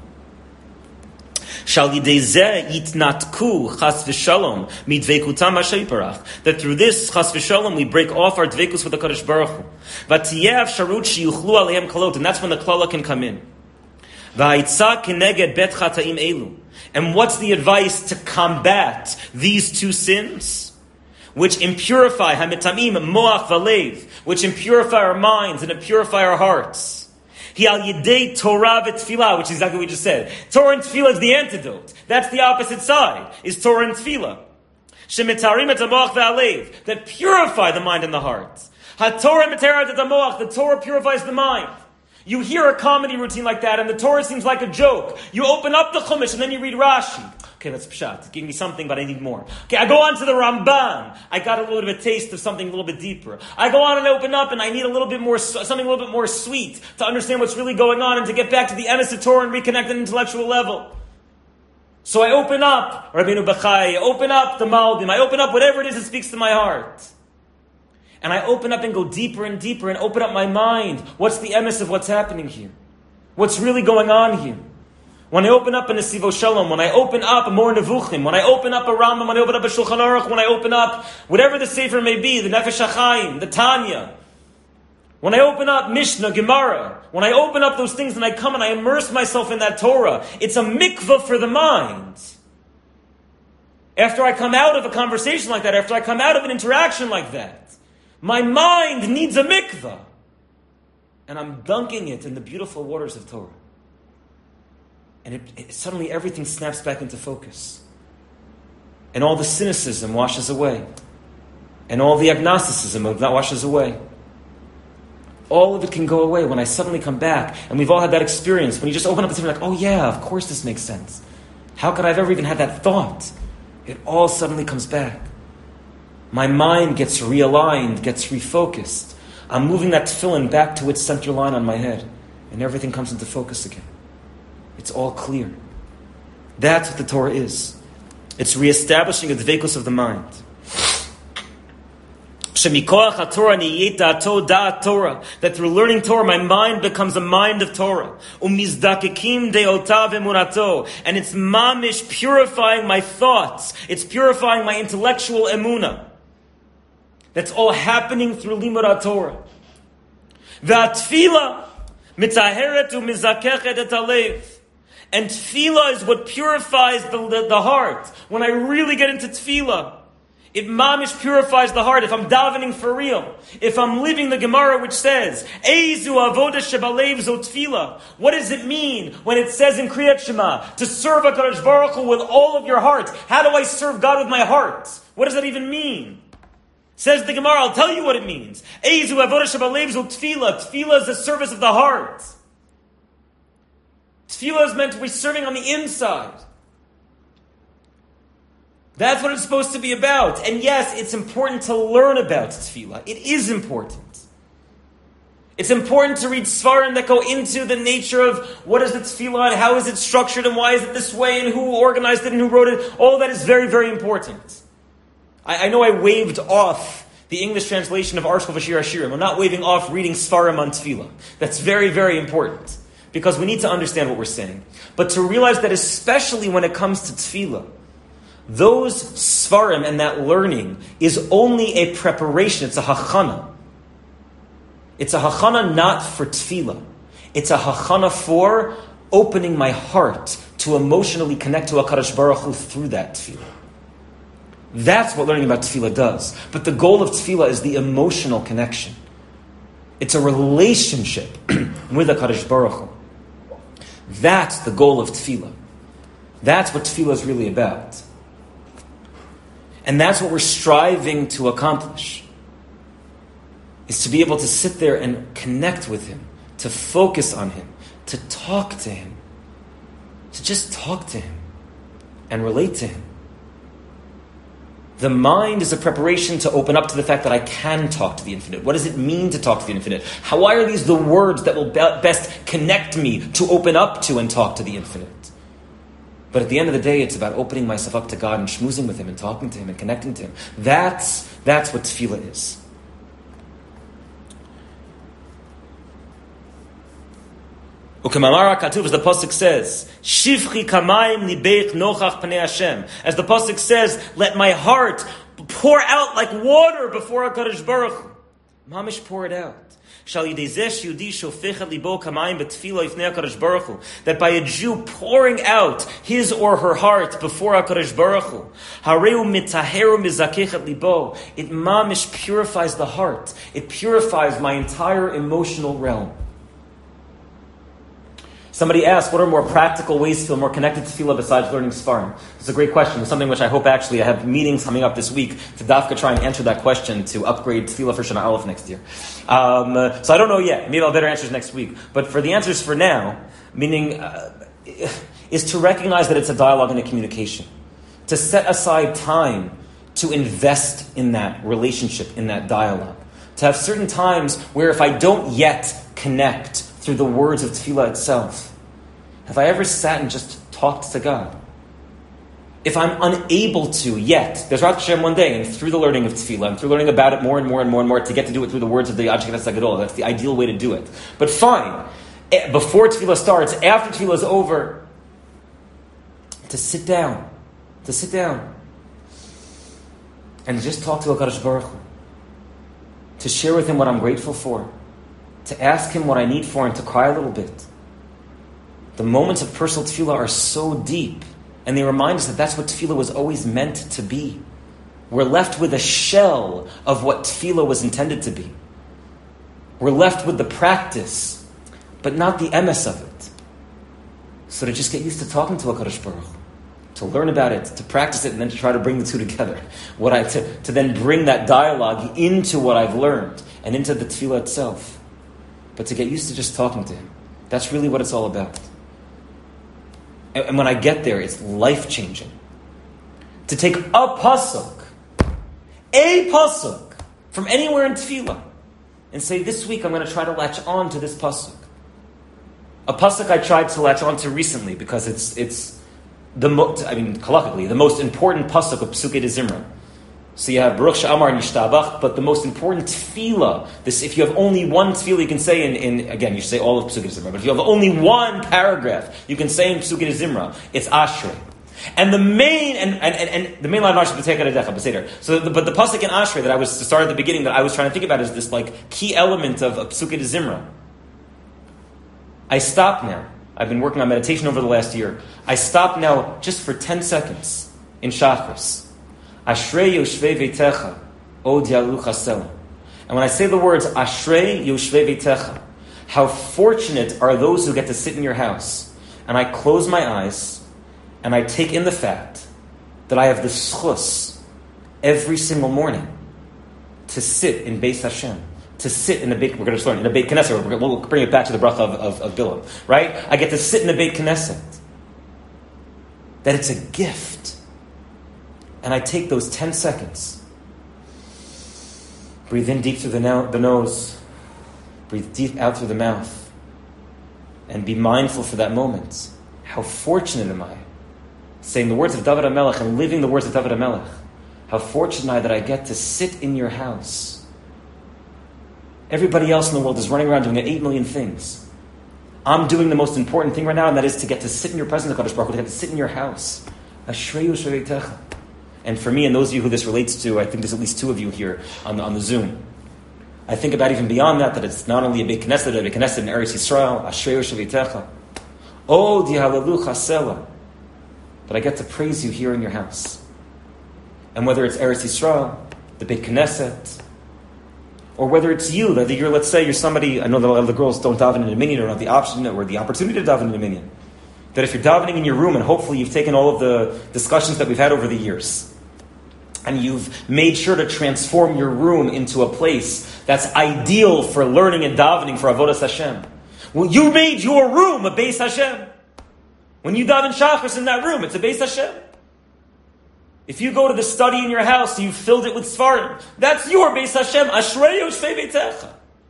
That through this, chas v'shalom, we break off our dveikus with the Kadosh Baruch Hu. And that's when the klala can come in. And what's the advice to combat these two sins? Which impurify, hamitamim, moach v'alev, which impurify our minds and impurify our hearts. Hi al yidei Torah v'tfilah, which is exactly what we just said. Torah and tefillah is the antidote. That's the opposite side, is Torah and tefillah. Shemitarim et moach v'alev, that purify the mind and the heart. Ha-Torah mitarat et moach, the Torah purifies the mind. You hear a comedy routine like that, and the Torah seems like a joke. You open up the Chumash, and then you read Rashi. Okay, that's pshat. Give me something, but I need more. Okay, I go on to the Ramban. I got a little bit of a taste of something a little bit deeper. I go on and open up, and I need a little bit more, something a little bit more sweet to understand what's really going on and to get back to the emes of Torah and reconnect at an intellectual level. So I open up Rabbeinu Bachai, I open up the Malbim, I open up whatever it is that speaks to my heart. And I open up and go deeper and deeper and open up my mind. What's the emes of what's happening here? What's really going on here? When I open up a Nesivo Shalom, when I open up a Mor Nevuchim, when I open up a Rambam, when I open up a Shulchan Aruch, when I open up whatever the Sefer may be, the Nefesh HaChaim, the Tanya, when I open up Mishnah, Gemara, when I open up those things and I come and I immerse myself in that Torah, it's a mikvah for the mind. After I come out of a conversation like that, after I come out of an interaction like that, my mind needs a mikvah. And I'm dunking it in the beautiful waters of Torah. And it, it, suddenly everything snaps back into focus. And all the cynicism washes away. And all the agnosticism of that washes away. All of it can go away when I suddenly come back. And we've all had that experience. When you just open up the thing, like, oh yeah, of course this makes sense. How could I have ever even had that thought? It all suddenly comes back. My mind gets realigned, gets refocused. I'm moving that tefillin back to its center line on my head. And everything comes into focus again. It's all clear. That's what the Torah is. It's reestablishing a dveikus of the mind. That through learning Torah, my mind becomes a mind of Torah. And it's mamish purifying my thoughts. It's purifying my intellectual emunah. That's all happening through Limud Torah. V'atfila mitzaheret u'mizakechet et halev. And tefillah is what purifies the, the, the heart. When I really get into tefillah, it mamish purifies the heart. If I'm davening for real, if I'm living the Gemara which says, Eizu avoda shebalev zo tefillah. What does it mean when it says in Kriyat Shema to serve HaKadosh Baruch Hu with all of your heart? How do I serve God with my heart? What does that even mean? Says the Gemara, I'll tell you what it means. Eizu avoda shebalev zo tefillah. Tefillah is the service of the heart. Tefillah is meant to be serving on the inside. That's what it's supposed to be about. And yes, it's important to learn about tefillah. It is important. It's important to read svarim that go into the nature of what is the tefillah and how is it structured and why is it this way and who organized it and who wrote it. All that is very, very important. I, I know I waved off the English translation of Arshel Vashir Hashirim. I'm not waving off reading svarim on tefillah. That's very, very important. Because we need to understand what we're saying. But to realize that especially when it comes to tefillah, those svarim and that learning is only a preparation. It's a hachana. It's a hachana not for tefillah. It's a hachana for opening my heart to emotionally connect to HaKadosh Baruch Hu through that tefillah. That's what learning about tefillah does. But the goal of tefillah is the emotional connection. It's a relationship with HaKadosh Baruch Hu. That's the goal of tefillah. That's what tefillah is really about. And that's what we're striving to accomplish. Is to be able to sit there and connect with Him, to focus on Him, to talk to Him, to just talk to Him and relate to Him. The mind is a preparation to open up to the fact that I can talk to the infinite. What does it mean to talk to the infinite? How, why are these the words that will be- best connect me to open up to and talk to the infinite? But at the end of the day, it's about opening myself up to God and schmoozing with Him and talking to Him and connecting to Him. That's, that's what tefillah is. U'kemamara katuv, as the pasuk says, Shivchi kamayim libeich nochach panei Hashem. As the pasuk says, let my heart pour out like water before HaKadosh Baruch Hu. Mamish, pour it out. Shal yidei zeh sheyudi shofechet libo kamayim betfila ifnei HaKadosh Baruch Hu. That by a Jew pouring out his or her heart before HaKadosh Baruch Hu, hareu mitaheru mizakechet libo. It mamish purifies the heart. It purifies my entire emotional realm. Somebody asked, what are more practical ways to feel more connected to tefillah besides learning Sfarim? It's a great question. It's something which I hope actually I have meetings coming up this week to dafka try and answer that question to upgrade tefillah for Shana Aleph next year. Um, uh, so I don't know yet. Maybe I'll have better answers next week. But for the answers for now, meaning uh, is to recognize that it's a dialogue and a communication. To set aside time to invest in that relationship, in that dialogue. To have certain times where if I don't yet connect through the words of tefillah itself, have I ever sat and just talked to God? If I'm unable to yet, there's Rat Hashem one day, and through the learning of tefillah, and through learning about it more and more and more and more, to get to do it through the words of the Ad Shekhet HaGadol, that's the ideal way to do it. But fine, before tefillah starts, after tefillah is over, to sit down, to sit down, and just talk to HaKadosh Baruch Hu, to share with Him what I'm grateful for, to ask Him what I need for, and to cry a little bit. The moments of personal tefillah are so deep, and they remind us that that's what tefillah was always meant to be. We're left with a shell of what tefillah was intended to be. We're left with the practice, but not the emes of it. So to just get used to talking to HaKadosh Baruch Hu, to learn about it, to practice it, and then to try to bring the two together. What I to, to then bring that dialogue into what I've learned, and into the tefillah itself. But to get used to just talking to Him. That's really what it's all about. And, and when I get there, it's life-changing. To take a pasuk, a pasuk, from anywhere in tefillah, and say, this week I'm going to try to latch on to this pasuk. A pasuk I tried to latch on to recently, because it's it's the most, I mean, collectively, the most important pasuk of Psukei de Zimra. So you have Baruch She'amar Nishtabach, but the most important tefillah, this, if you have only one tefillah you can say in, in again, you say all of Psukei de Zimra, but if you have only one paragraph you can say in Psukei de Zimra, it's Ashrei. And the main, and, and, and, and the main line of Ashrei, B'Teka, so the, but the pasuk in Ashrei that I was to start at the beginning that I was trying to think about is this like key element of, of Psukei de Zimra. I stop now. I've been working on meditation over the last year. I stop now just for ten seconds in Shachris. Ashrei yoshvei veitecha, od yalu chasel. And when I say the words Ashrei yoshvei veitecha, how fortunate are those who get to sit in your house. And I close my eyes and I take in the fact that I have the schus every single morning to sit in Beis Hashem, to sit in the Beit, we're going to learn, in the Beit Knesset, we're, we'll bring it back to the bracha of, of, of Bilam, right? I get to sit in the Beit Knesset. That it's a gift. And I take those ten seconds. Breathe in deep through the, no- the nose. Breathe deep out through the mouth. And be mindful for that moment. How fortunate am I? Saying the words of David HaMelech and living the words of David HaMelech. How fortunate am I that I get to sit in your house. Everybody else in the world is running around doing eight million things. I'm doing the most important thing right now, and that is to get to sit in your presence, HaKadosh Baruch Hu, to get to sit in your house. Ashrei yoshvei veitecha. And for me, and those of you who this relates to, I think there's at least two of you here on the, on the Zoom. I think about even beyond that, that it's not only a Beit Knesset, a Beit Knesset in Eretz Yisrael, Ashrei yoshvei veitecha, od yahalelu chasela, but I get to praise you here in your house. And whether it's Eretz Yisrael, the Beit Knesset, or whether it's you, whether you're, let's say you're somebody, I know that a lot of the girls don't daven in a minyan or not the option or the opportunity to daven in a minyan. that if you're davening in your room, and hopefully you've taken all of the discussions that we've had over the years, and you've made sure to transform your room into a place that's ideal for learning and davening for Avodas Hashem. Well, you made your room a Beis Hashem. When you daven Shachris in that room, it's a Beis Hashem. If you go to the study in your house, you've filled it with Sfarim. That's your Beis Hashem. Ashreyo Shvei Beitecha.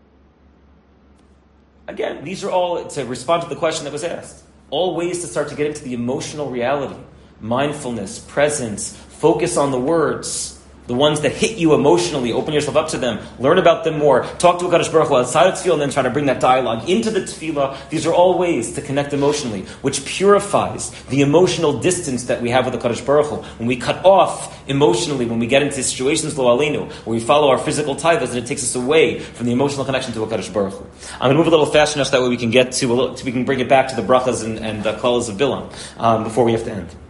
Again, these are all, to respond to the question that was asked, all ways to start to get into the emotional reality, mindfulness, presence, focus on the words, the ones that hit you emotionally. Open yourself up to them. Learn about them more. Talk to HaKadosh Baruch Hu outside of tefillah and then try to bring that dialogue into the tefillah. These are all ways to connect emotionally, which purifies the emotional distance that we have with HaKadosh Baruch Hu. When we cut off emotionally, when we get into situations, lo aleinu, where we follow our physical taivas, and it takes us away from the emotional connection to HaKadosh Baruch Hu. I'm going to move a little faster now so that way we can get to, a little, so we can bring it back to the brachas and, and the klalos of Bilam um, before we have to end.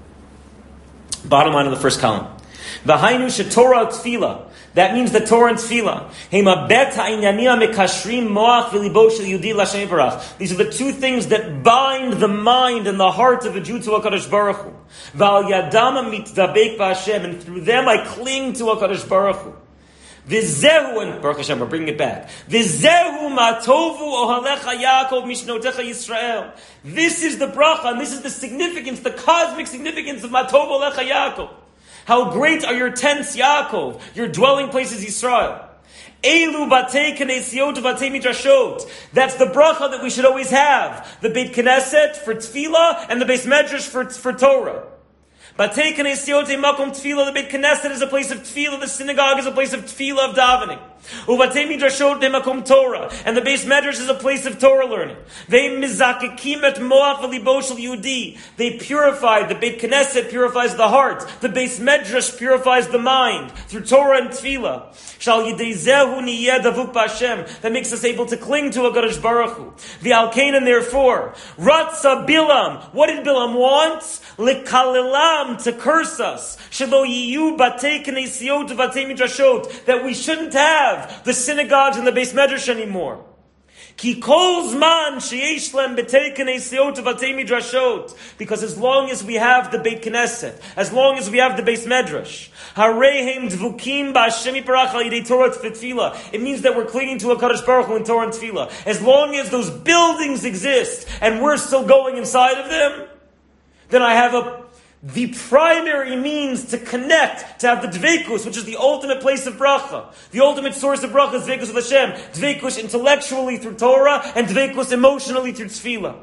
Bottom line of the first column. V'hainu shetorah tefillah. That means the Torah and tefillah. Hema bet ha'inyanim mekashrim moach v'libo shel Yehudi l'Hashem Yitbarach. These are the two things that bind the mind and the heart of a Jew to HaKadosh Baruch Hu. V'al yadam mitdabek b'Hashem. And through them I cling to HaKadosh Baruch Hu. V'zehu, and Baruch Hashem, we're bringing it back. V'zehu matovu ohalecha Yaakov mishnotecha Yisrael. This is the bracha, and this is the significance, the cosmic significance of matovu ohalecha Yaakov. How great are your tents, Yaakov, your dwelling places, Yisrael. Elu batei knesiyot batei midrashot. That's the bracha that we should always have. The Beit Knesset for tefillah and the Beis Medrash for, for Torah. Batei knesiyot makom tefillah. The Beit Knesset is a place of tefillah. The synagogue is a place of tefillah, of davening. Uvatei midrashot makom Torah. And the Beis Medrash is a place of Torah learning. They mizakekim et moach v'libo shel Yehudi. They purify. The Beit Knesset purifies the heart. The Beis Medrash purifies the mind through Torah and tefillah. Shal yidei zehu niyeh davuk b'Hashem. That makes us able to cling to HaKadosh Baruch Hu. V'alkein, and therefore, Ratza Bilam. What did Bilam want? Lekalelam, to curse us. Shelo yiyu batei knesiyot v'batei midrashot. That we shouldn't have the synagogues and the Beis Medrash anymore. Ki kol zman sheyesh lem betei knesiyot v'batei midrashot. Because as long as we have the Beit Knesset, as long as we have the Beis Medrash, harehem dvukim b'Hashem Yitbarach al yidei Torah v'tefillah. It means that we're clinging to HaKadosh Baruch Hu in Torah and tefillah. As long as those buildings exist and we're still going inside of them, then I have a the primary means to connect, to have the dveikus, which is the ultimate place of bracha. The ultimate source of bracha is dveikus of Hashem. Dveikus intellectually through Torah, and dveikus emotionally through tefillah.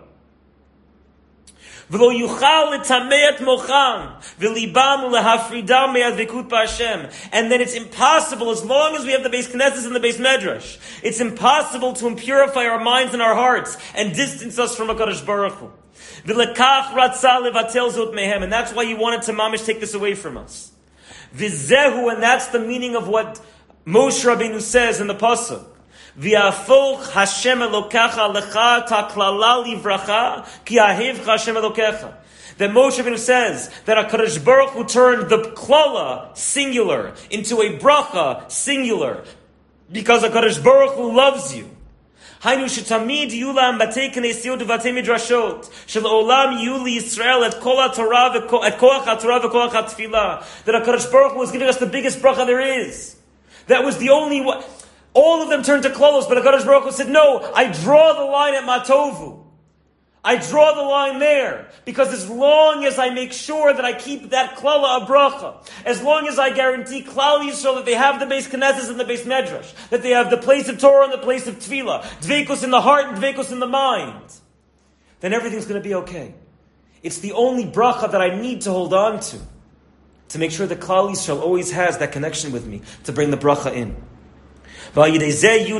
V'lo yuchal l'tamei et mocham v'libam ulehafridam me'advekut b'Hashem. And then it's impossible, as long as we have the Beis Knesset and the Beis Medrash, it's impossible to impurify our minds and our hearts and distance us from HaKadosh Baruch Hu. And that's why you wanted to mamish take this away from us. Vizehu, and that's the meaning of what Moshe Rabbeinu says in the pasuk. V'yafoch Hashem Elokecha lecha taklala livracha ki ahivcha Hashem Elokecha. That Moshe Rabbeinu says that HaKadosh Baruch Hu turned the klala, singular, into a bracha, singular, because HaKadosh Baruch Hu loves you. Hainu shetamid yulam batei knesiyot v'batei midrashot shel olam yuli Yisrael et kol haTorah et koach haTorah v'koach haTefillah. That HaKadosh Baruch Hu was giving us the biggest bracha there is. That was the only one. All of them turned to klolos, but HaKadosh Baruch Hu said, no, I draw the line at matovu. I draw the line there, because as long as I make sure that I keep that klala a bracha, as long as I guarantee Klal Yisrael that they have the Beis Knesset and the Beis Medrash, that they have the place of Torah and the place of Tefillah, dveikus in the heart and dveikus in the mind, then everything's going to be okay. It's the only bracha that I need to hold on to, to make sure that Klal Yisrael always has that connection with me, to bring the bracha in. Then we'll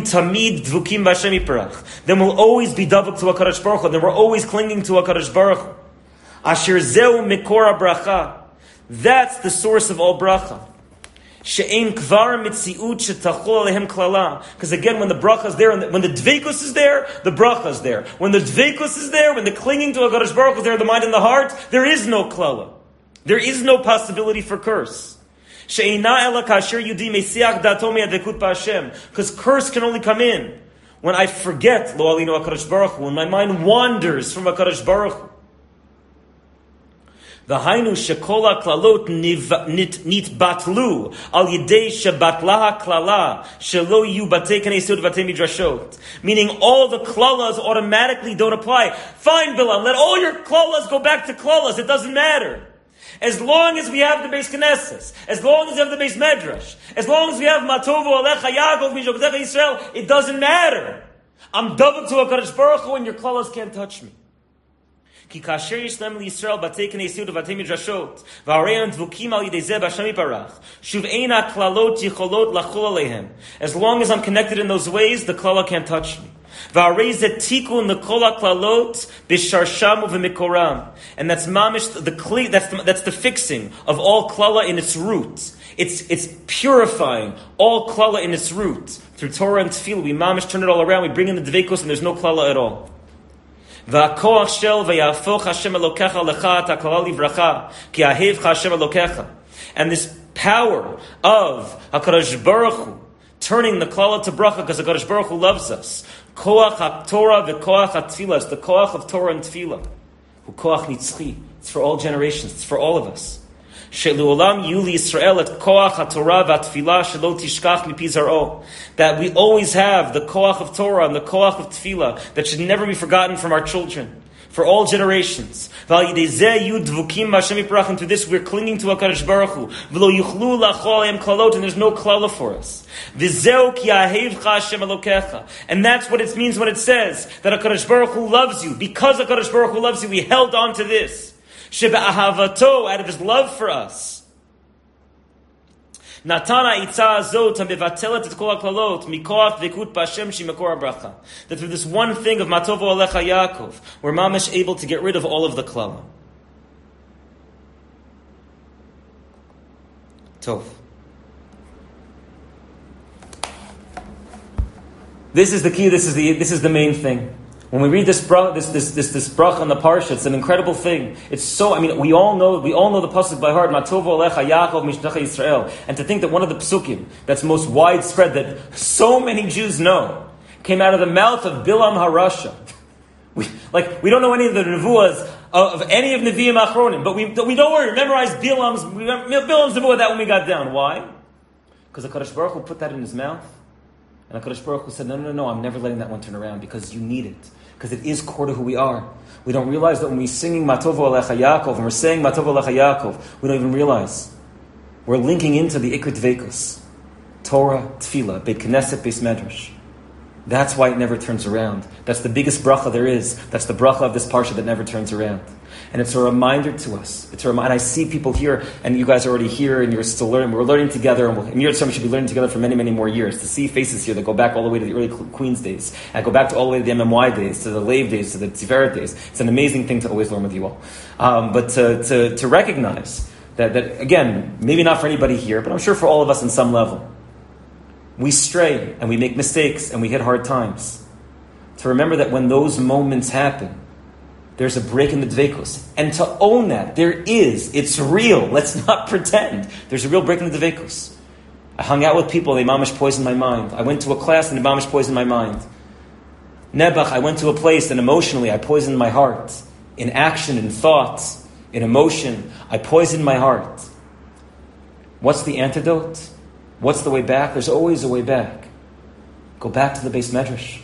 always be davuk to HaKadosh Baruch Hu. Then we're always clinging to HaKadosh Baruch Hu. Asher zeu mikor bracha. That's the source of all bracha. She'ein kvar mitziut shetachol alehem klala. Because again, when the bracha is there, when the dveikus is there, the bracha is there. When the dveikus is there, when the clinging to HaKadosh Baruch Hu is there, the mind and the heart, there is no klala. There is no possibility for curse. Because curse can only come in when I forget Lo Alinu HaKadosh Baruch Hu, when my mind wanders from HaKadosh Baruch Hu. V'hainu shekola klalot nitbatlu al yidei shebatla klala shelo yu batei kanei sod batei midrashot. Meaning all the klalas automatically don't apply. Fine, Bilam, let all your klalas go back to klalas. It doesn't matter. As long as we have the base Knesset, as long as we have the base Medrash, as long as we have Matovu Alecha Yaakov Mishoketecha Yisrael, it doesn't matter. I'm double to HaKadosh Baruch Hu and your klalas can't touch me. Ki kasher yishlem liYisrael batei kanei sod batei midrashot v'areim dvukim al yidei zeh b'Hashem yiparach shuv ein ha'klalot yicholot lachol aleihem. As long as I'm connected in those ways, the klala can't touch me. V'arei zeh tikun l'kol ha'klalot b'sharsham u'v'mikoram. And that's mamish the kli, that's the, that's the fixing of all klala in its root. It's it's purifying all klala in its root through Torah and Tefillah. We mamish turn it all around. We bring in the dveikos, and there's no klala at all. והכוח של ויהפוך השם אלוקיך לך את הכלל לברכה כי אהבך השם אלוקיך. And this power of HaKadosh Baruch Hu turning the klala to bracha because HaKadosh Baruch Hu loves us. Koach HaTorah v'koach HaTfilah. It's the koach of Torah and Tefillah. Hu koach nitzchi. It's for all generations. It's for all of us. She'lu'olam yuli Yisrael et koach HaTorah v'Tfilah shelo tishkach mipi zar'o. That we always have the koach of Torah and the koach of Tefillah that should never be forgotten from our children, for all generations. V'al yidei zeh yu dvukim b'Hashem yiparach. And through this we're clinging to HaKadosh Baruch Hu. V'lo yuchlu lachol em klalot. And there's no klala for us. V'zeu ki ahevcha Hashem elokecha. And that's what it means when it says that HaKadosh Baruch Hu loves you. Because HaKadosh Baruch Hu loves you, we held on to this. Shebe'ahavato, out of his love for us. Natana itza azot hamevatelet et kol haklalot mikoach vekut b'Hashem shi makor habracha. That through this one thing of Matovu Alecha Yaakov, we're mamish able to get rid of all of the klala. Tov. This is the key. This is the this is the main thing. When we read this bracha, this this this this bracha on the parsha, it's an incredible thing. It's so. I mean, we all know we all know the pasuk by heart. Matovu Alecha Yaakov Mishtecha Yisrael. And to think that one of the psukim that's most widespread that so many Jews know came out of the mouth of Bilam Harasha. We like we don't know any of the nevuahs of, of any of Nevi'im Achronim, but we we don't worry. Memorize Bilam's we, Bilam's nevuah that when we got down. Why? Because the HaKadosh Baruch Hu put that in his mouth, and the HaKadosh Baruch Hu said, "No, no, no, no, I'm never letting that one turn around because you need it." Because it is core to who we are. We don't realize that when we're singing Matovu Alecha Yaakov, and we're saying Matovu Alecha Yaakov, we don't even realize. We're linking into the Iker Dveikus. Torah, Tefillah, Beit Knesset, Beis Medrash. That's why it never turns around. That's the biggest bracha there is. That's the bracha of this parsha that never turns around. And it's a reminder to us. It's a reminder. And I see people here, and you guys are already here, and you're still learning. We're learning together, and, we'll, and you're we should be learning together for many, many more years. To see faces here that go back all the way to the early Queens days, and go back to all the way to the M M Y days, to the Lev days, to the Tiferet days. It's an amazing thing to always learn with you all. Um, but to, to, to recognize that, that, again, maybe not for anybody here, but I'm sure for all of us on some level, we stray, and we make mistakes, and we hit hard times. To remember that when those moments happen, there's a break in the dveikos. And to own that, there is. It's real. Let's not pretend. There's a real break in the dveikos. I hung out with people, they mamish poisoned my mind. I went to a class and they mamish poisoned my mind. Nebuch, I went to a place and emotionally I poisoned my heart. In action, in thoughts, in emotion, I poisoned my heart. What's the antidote? What's the way back? There's always a way back. Go back to the Beis Medrash.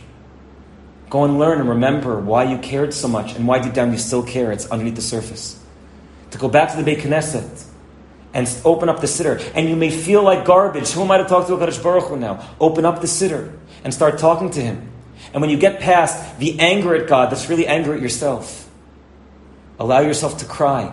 Go and learn and remember why you cared so much and why deep down you still care. It's underneath the surface. To go back to the Beit Knesset and open up the siddur. And you may feel like garbage. Who am I to talk to HaKadosh Baruch Hu now? Open up the siddur and start talking to Him. And when you get past the anger at God, that's really anger at yourself. Allow yourself to cry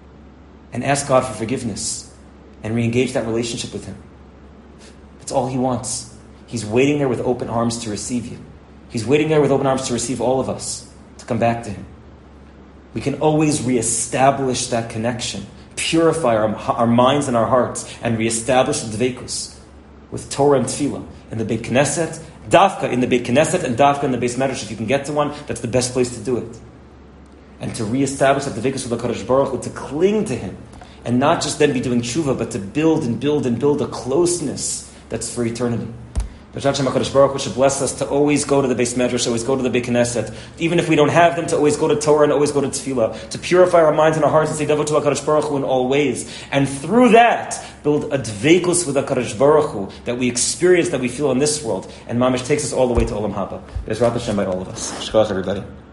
and ask God for forgiveness and re-engage that relationship with Him. That's all He wants. He's waiting there with open arms to receive you. He's waiting there with open arms to receive all of us, to come back to Him. We can always reestablish that connection, purify our, our minds and our hearts, and reestablish the dveikus with Torah and Tefillah in the Beit Knesset, Dafka in the Beit Knesset, and Dafka in the Beis Medrash. If you can get to one, that's the best place to do it. And to reestablish that dveikus with the HaKadosh Baruch Hu, to cling to Him, and not just then be doing tshuva, but to build and build and build a closeness that's for eternity. B'ezrat Hashem HaKadosh Baruch Hu should bless us to always go to the Beis Medrash, always go to the Beit Knesset. Even if we don't have them, to always go to Torah and always go to Tefillah. To purify our minds and our hearts and say Devo to HaKadosh Baruch Hu in all ways. And through that, build a dveikus with HaKadosh Baruch Hu that we experience, that we feel in this world. And Mamish takes us all the way to Olam Haba. B'ezrat Hashem by all of us. Shkoch, everybody.